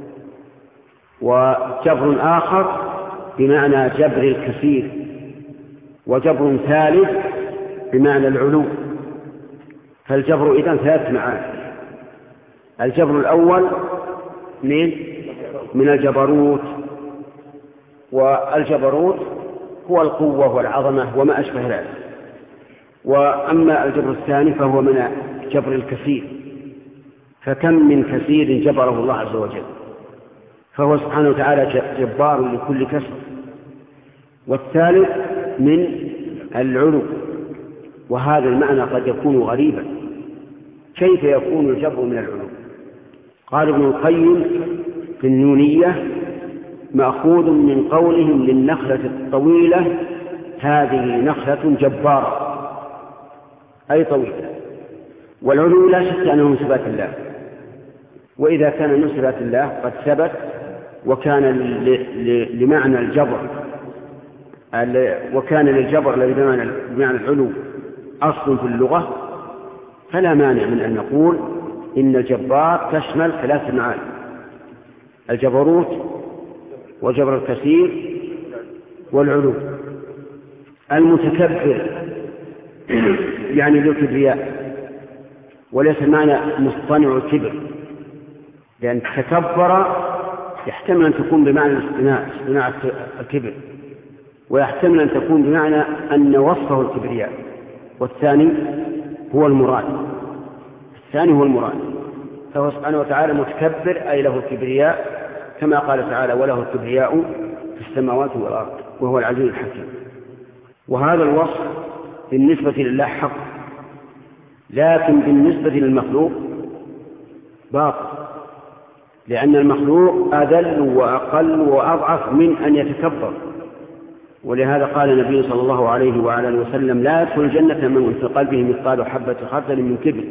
وجبر آخر بمعنى جبر الكثير، وجبر ثالث بمعنى العلو. فالجبر إذن ثلاث معاني. الجبر الأول من من الجبروت، والجبروت هو القوة والعظمة وما أشبه ذلك. وأما الجبر الثاني فهو من جبر الكثير، فكم من كثير جبره الله عز وجل، فهو سبحانه وتعالى جبار لكل كسر. والثالث من العلو، وهذا المعنى قد يكون غريبا. كيف يكون الجبر من العلو؟ قال ابن القيم في النونية: مأخوذ من قولهم للنخلة الطويلة هذه نخلة جبارة، أي طويلة. والعلو لا شك أنه من صفات الله، وإذا كان من صفات الله قد ثبت وكان لمعنى الجبر وكان للجبر الذي بمعنى العلو أصل في اللغة، فلا مانع من أن نقول إن الجبار تشمل ثلاث معاني: الجبروت وجبر الكثير والعلو. المتكبر يعني ذو كبرياء، وليس معنى مصطنع الكبر، لأن تكبر يحتمل أن تكون بمعنى الاصطناع اصطناع الكبر، ويحتمل أن تكون بمعنى أن وصفه الكبرياء، والثاني هو المراد الثاني هو المراد فهو سبحانه وتعالى متكبر أي له الكبرياء، كما قال تعالى: وله الكبرياء في السماوات والأرض وهو العزيز الحكيم. وهذا الوصف بالنسبة لله حق، لكن بالنسبة للمخلوق باطل، لأن المخلوق أذل وأقل وأضعف من أن يتكبر. ولهذا قال النبي صلى الله عليه وعلى اله وسلم: لا يدخل الجنة من في قلبه مثقال حبة خردل من كبر.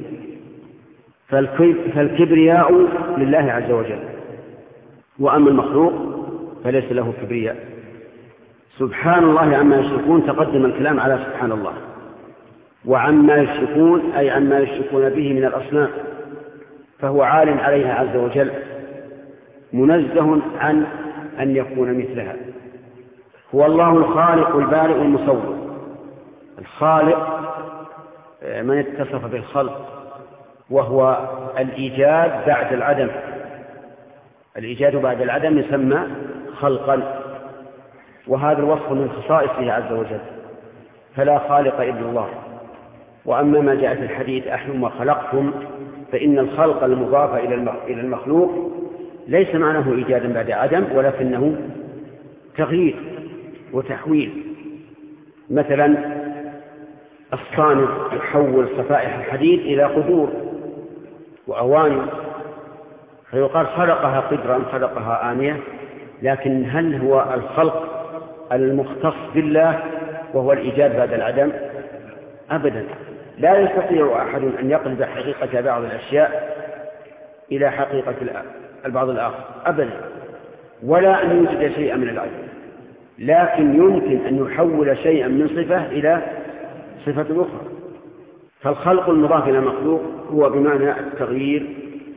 فالكبرياء لله عز وجل، وأما المخلوق فليس له كبرياء. سبحان الله عما يشركون، تقدم الكلام على سبحان الله. وعما يشركون أي عما يشركون به من الأصنام، فهو عال عليها عز وجل، منزه عن أن يكون مثلها. هو الله الخالق البارئ المصور. الخالق من اتصف بالخلق، وهو الإيجاد بعد العدم. الإيجاد بعد العدم يسمى خلقا، وهذا الوصف من خصائصه عز وجل، فلا خالق إلا الله. وأما ما جاء في الحديث: أحيوا ما خلقتم، فإن الخلق المضاف إلى المخلوق ليس معناه إيجادا بعد عدم، ولكنه تغيير وتحويل. مثلا الصانع يحول صفائح الحديد إلى قدور وأواني، فيقال خلقها قدرا خلقها آنية، لكن هل هو الخلق المختص بالله وهو الإيجاد بعد العدم؟ أبدا. لا يستطيع أحد أن يقلب حقيقة بعض الأشياء إلى حقيقة البعض الآخر أبدا، ولا أن يوجد شيئا من العدم، لكن يمكن أن يحول شيئا من صفة إلى صفة أخرى. فالخلق المضاف إلى المخلوق هو بمعنى التغيير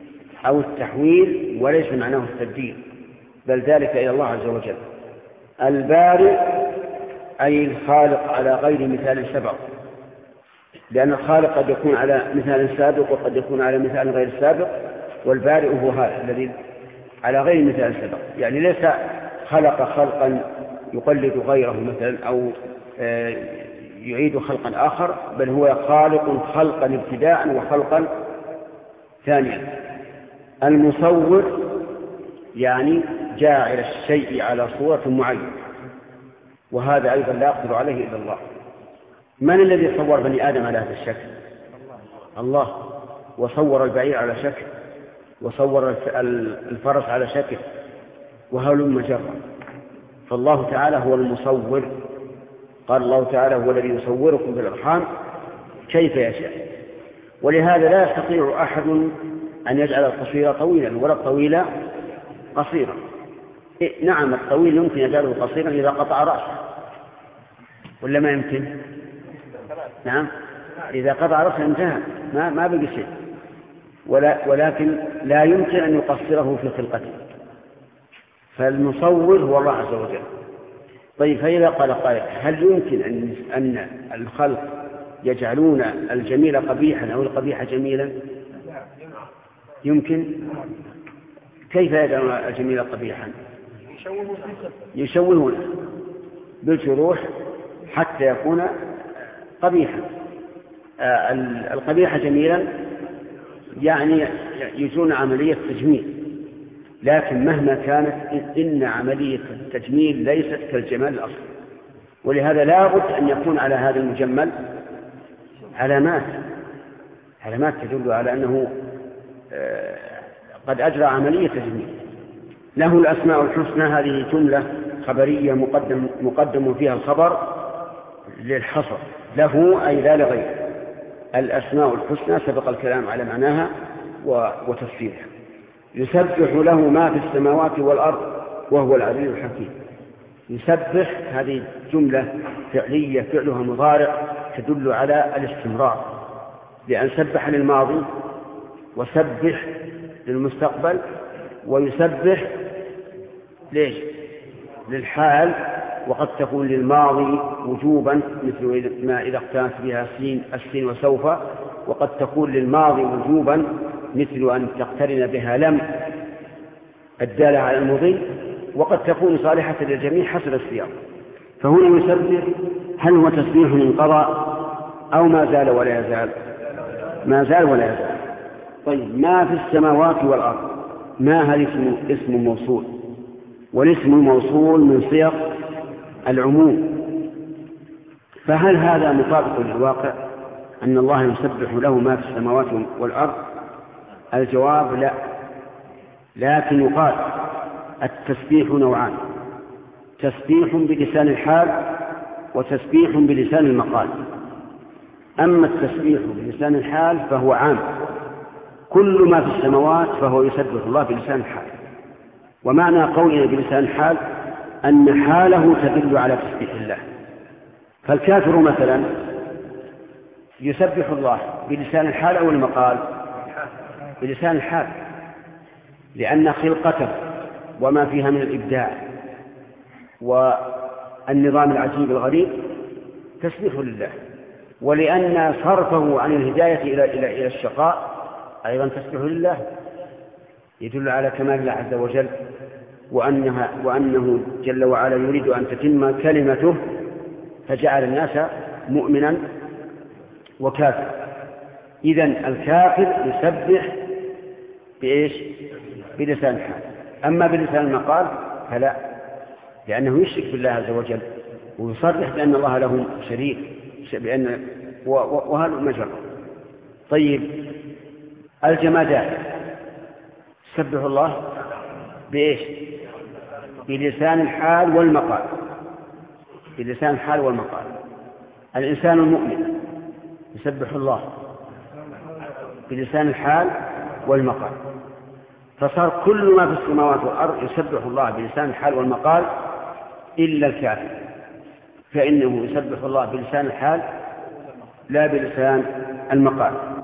أو التحويل وليس معناه التبديل، بل ذلك إلى الله عز وجل. البارئ أي الخالق على غير مثال سبق، لأن الخالق قد يكون على مثال سابق وقد يكون على مثال غير سابق، والبارئ هو هذا الذي على غير مثال سبق، يعني ليس خلق خلقا يقلد غيره مثلا أو يعيد خلقا آخر، بل هو خالق خلقا ابتداء وخلقا ثانيا. المصور يعني جاعل الشيء على صورة معينة، وهذا أيضا لا يقدر عليه إلا الله. من الذي صور بني آدم على هذا الشكل؟ الله. وصور البعير على شكل، وصور الفرس على شكل، وهلم جرا. فالله تعالى هو المصور. قال الله تعالى هو الذي يصوركم في الأرحام كيف يشاء. ولهذا لا يستطيع أحد أن يجعل القصير طويلا ولا الطويل قصيرا. إيه نعم، الطويل يمكن يجعله قصيرا إذا قطع رأسه، ولا ما يمكن؟ نعم، إذا قطع رأسه انتهى، ما ما بقي شيء. ولا ولكن لا يمكن أن يقصره في خلقته. فالمصور هو الله عز وجل. طيب، فإذا قال قائل هل يمكن أن أن الخلق يجعلون الجميل قبيحا أو القبيح جميلا؟ يمكن. كيف يجعلون الجميل قبيحا؟ يشوهونه بالجروح حتى يكون قبيحا. آه القبيح جميلا يعني يجرون عملية تجميل، لكن مهما كانت إن عملية التجميل ليست كالجمال الأصلي. ولهذا لا بد أن يكون على هذا المجمل علامات علامات تدل على أنه آه قد أجرى عملية تجميل. له الأسماء الحسنى، هذه جملة خبرية مقدم, مقدم فيها الخبر للحصر، له أي لا لغير. الأسماء الحسنى سبق الكلام على معناها وتفسيرها. يسبح له ما في السماوات والأرض وهو العلي الحكيم. يسبح هذه جملة فعلية فعلها مضارع تدل على الاستمرار، لأن سبح للماضي وسبح للمستقبل، ويسبح ليش؟ للحال، وقد تكون للماضي وجوبا مثل ما إذا اقترنت بها السين السين وسوف، وقد تكون للماضي وجوبا مثل أن تقترن بها لم الدالة على المضي، وقد تكون صالحة للجميع حسب السياق. فهنا يسبح، هل هو تسبيح انقضى أو ما زال ولا يزال؟ ما زال ولا يزال. طيب، ما في السماوات والأرض، ما هذا اسم, اسم موصول، والاسم الموصول من صيغ العموم. فهل هذا مطابق للواقع أن الله يسبح له ما في السماوات والأرض؟ الجواب لا، لكن يقال التسبيح نوعان: تسبيح بلسان الحال وتسبيح بلسان المقال. أما التسبيح بلسان الحال فهو عام، كل ما في السماوات فهو يسبح الله بلسان الحال. ومعنى قولنا بلسان الحال أن حاله تدل على تسبيح الله. فالكافر مثلا يسبح الله بلسان الحال أو المقال؟ بلسان الحال، لأن خلقته وما فيها من الإبداع والنظام العجيب الغريب تسبيح لله، ولأن صرفه عن الهداية إلى إلى إلى الشقاء أيضا تسبيح لله، يدل على كمال الله عز وجل، وأنها وأنه جل وعلا يريد أن تتم كلمته فجعل الناس مؤمنا وكافر. إذن الكافر يسبح بإيش؟ بلسان الحال. أما بلسان المقال فلا، لأنه يشرك بالله عز وجل ويصرح بأن الله له شريك بأن وهذا مجرد. طيب، الجمادات سبح الله بإيش؟ بلسان الحال والمقال. بلسان الحال والمقال. الإنسان المؤمن يسبح الله بلسان الحال والمقال. فصار كل ما في السماوات والأرض يسبح الله بلسان الحال والمقال إلا الكافر، فإنه يسبح الله بلسان الحال لا بلسان المقال.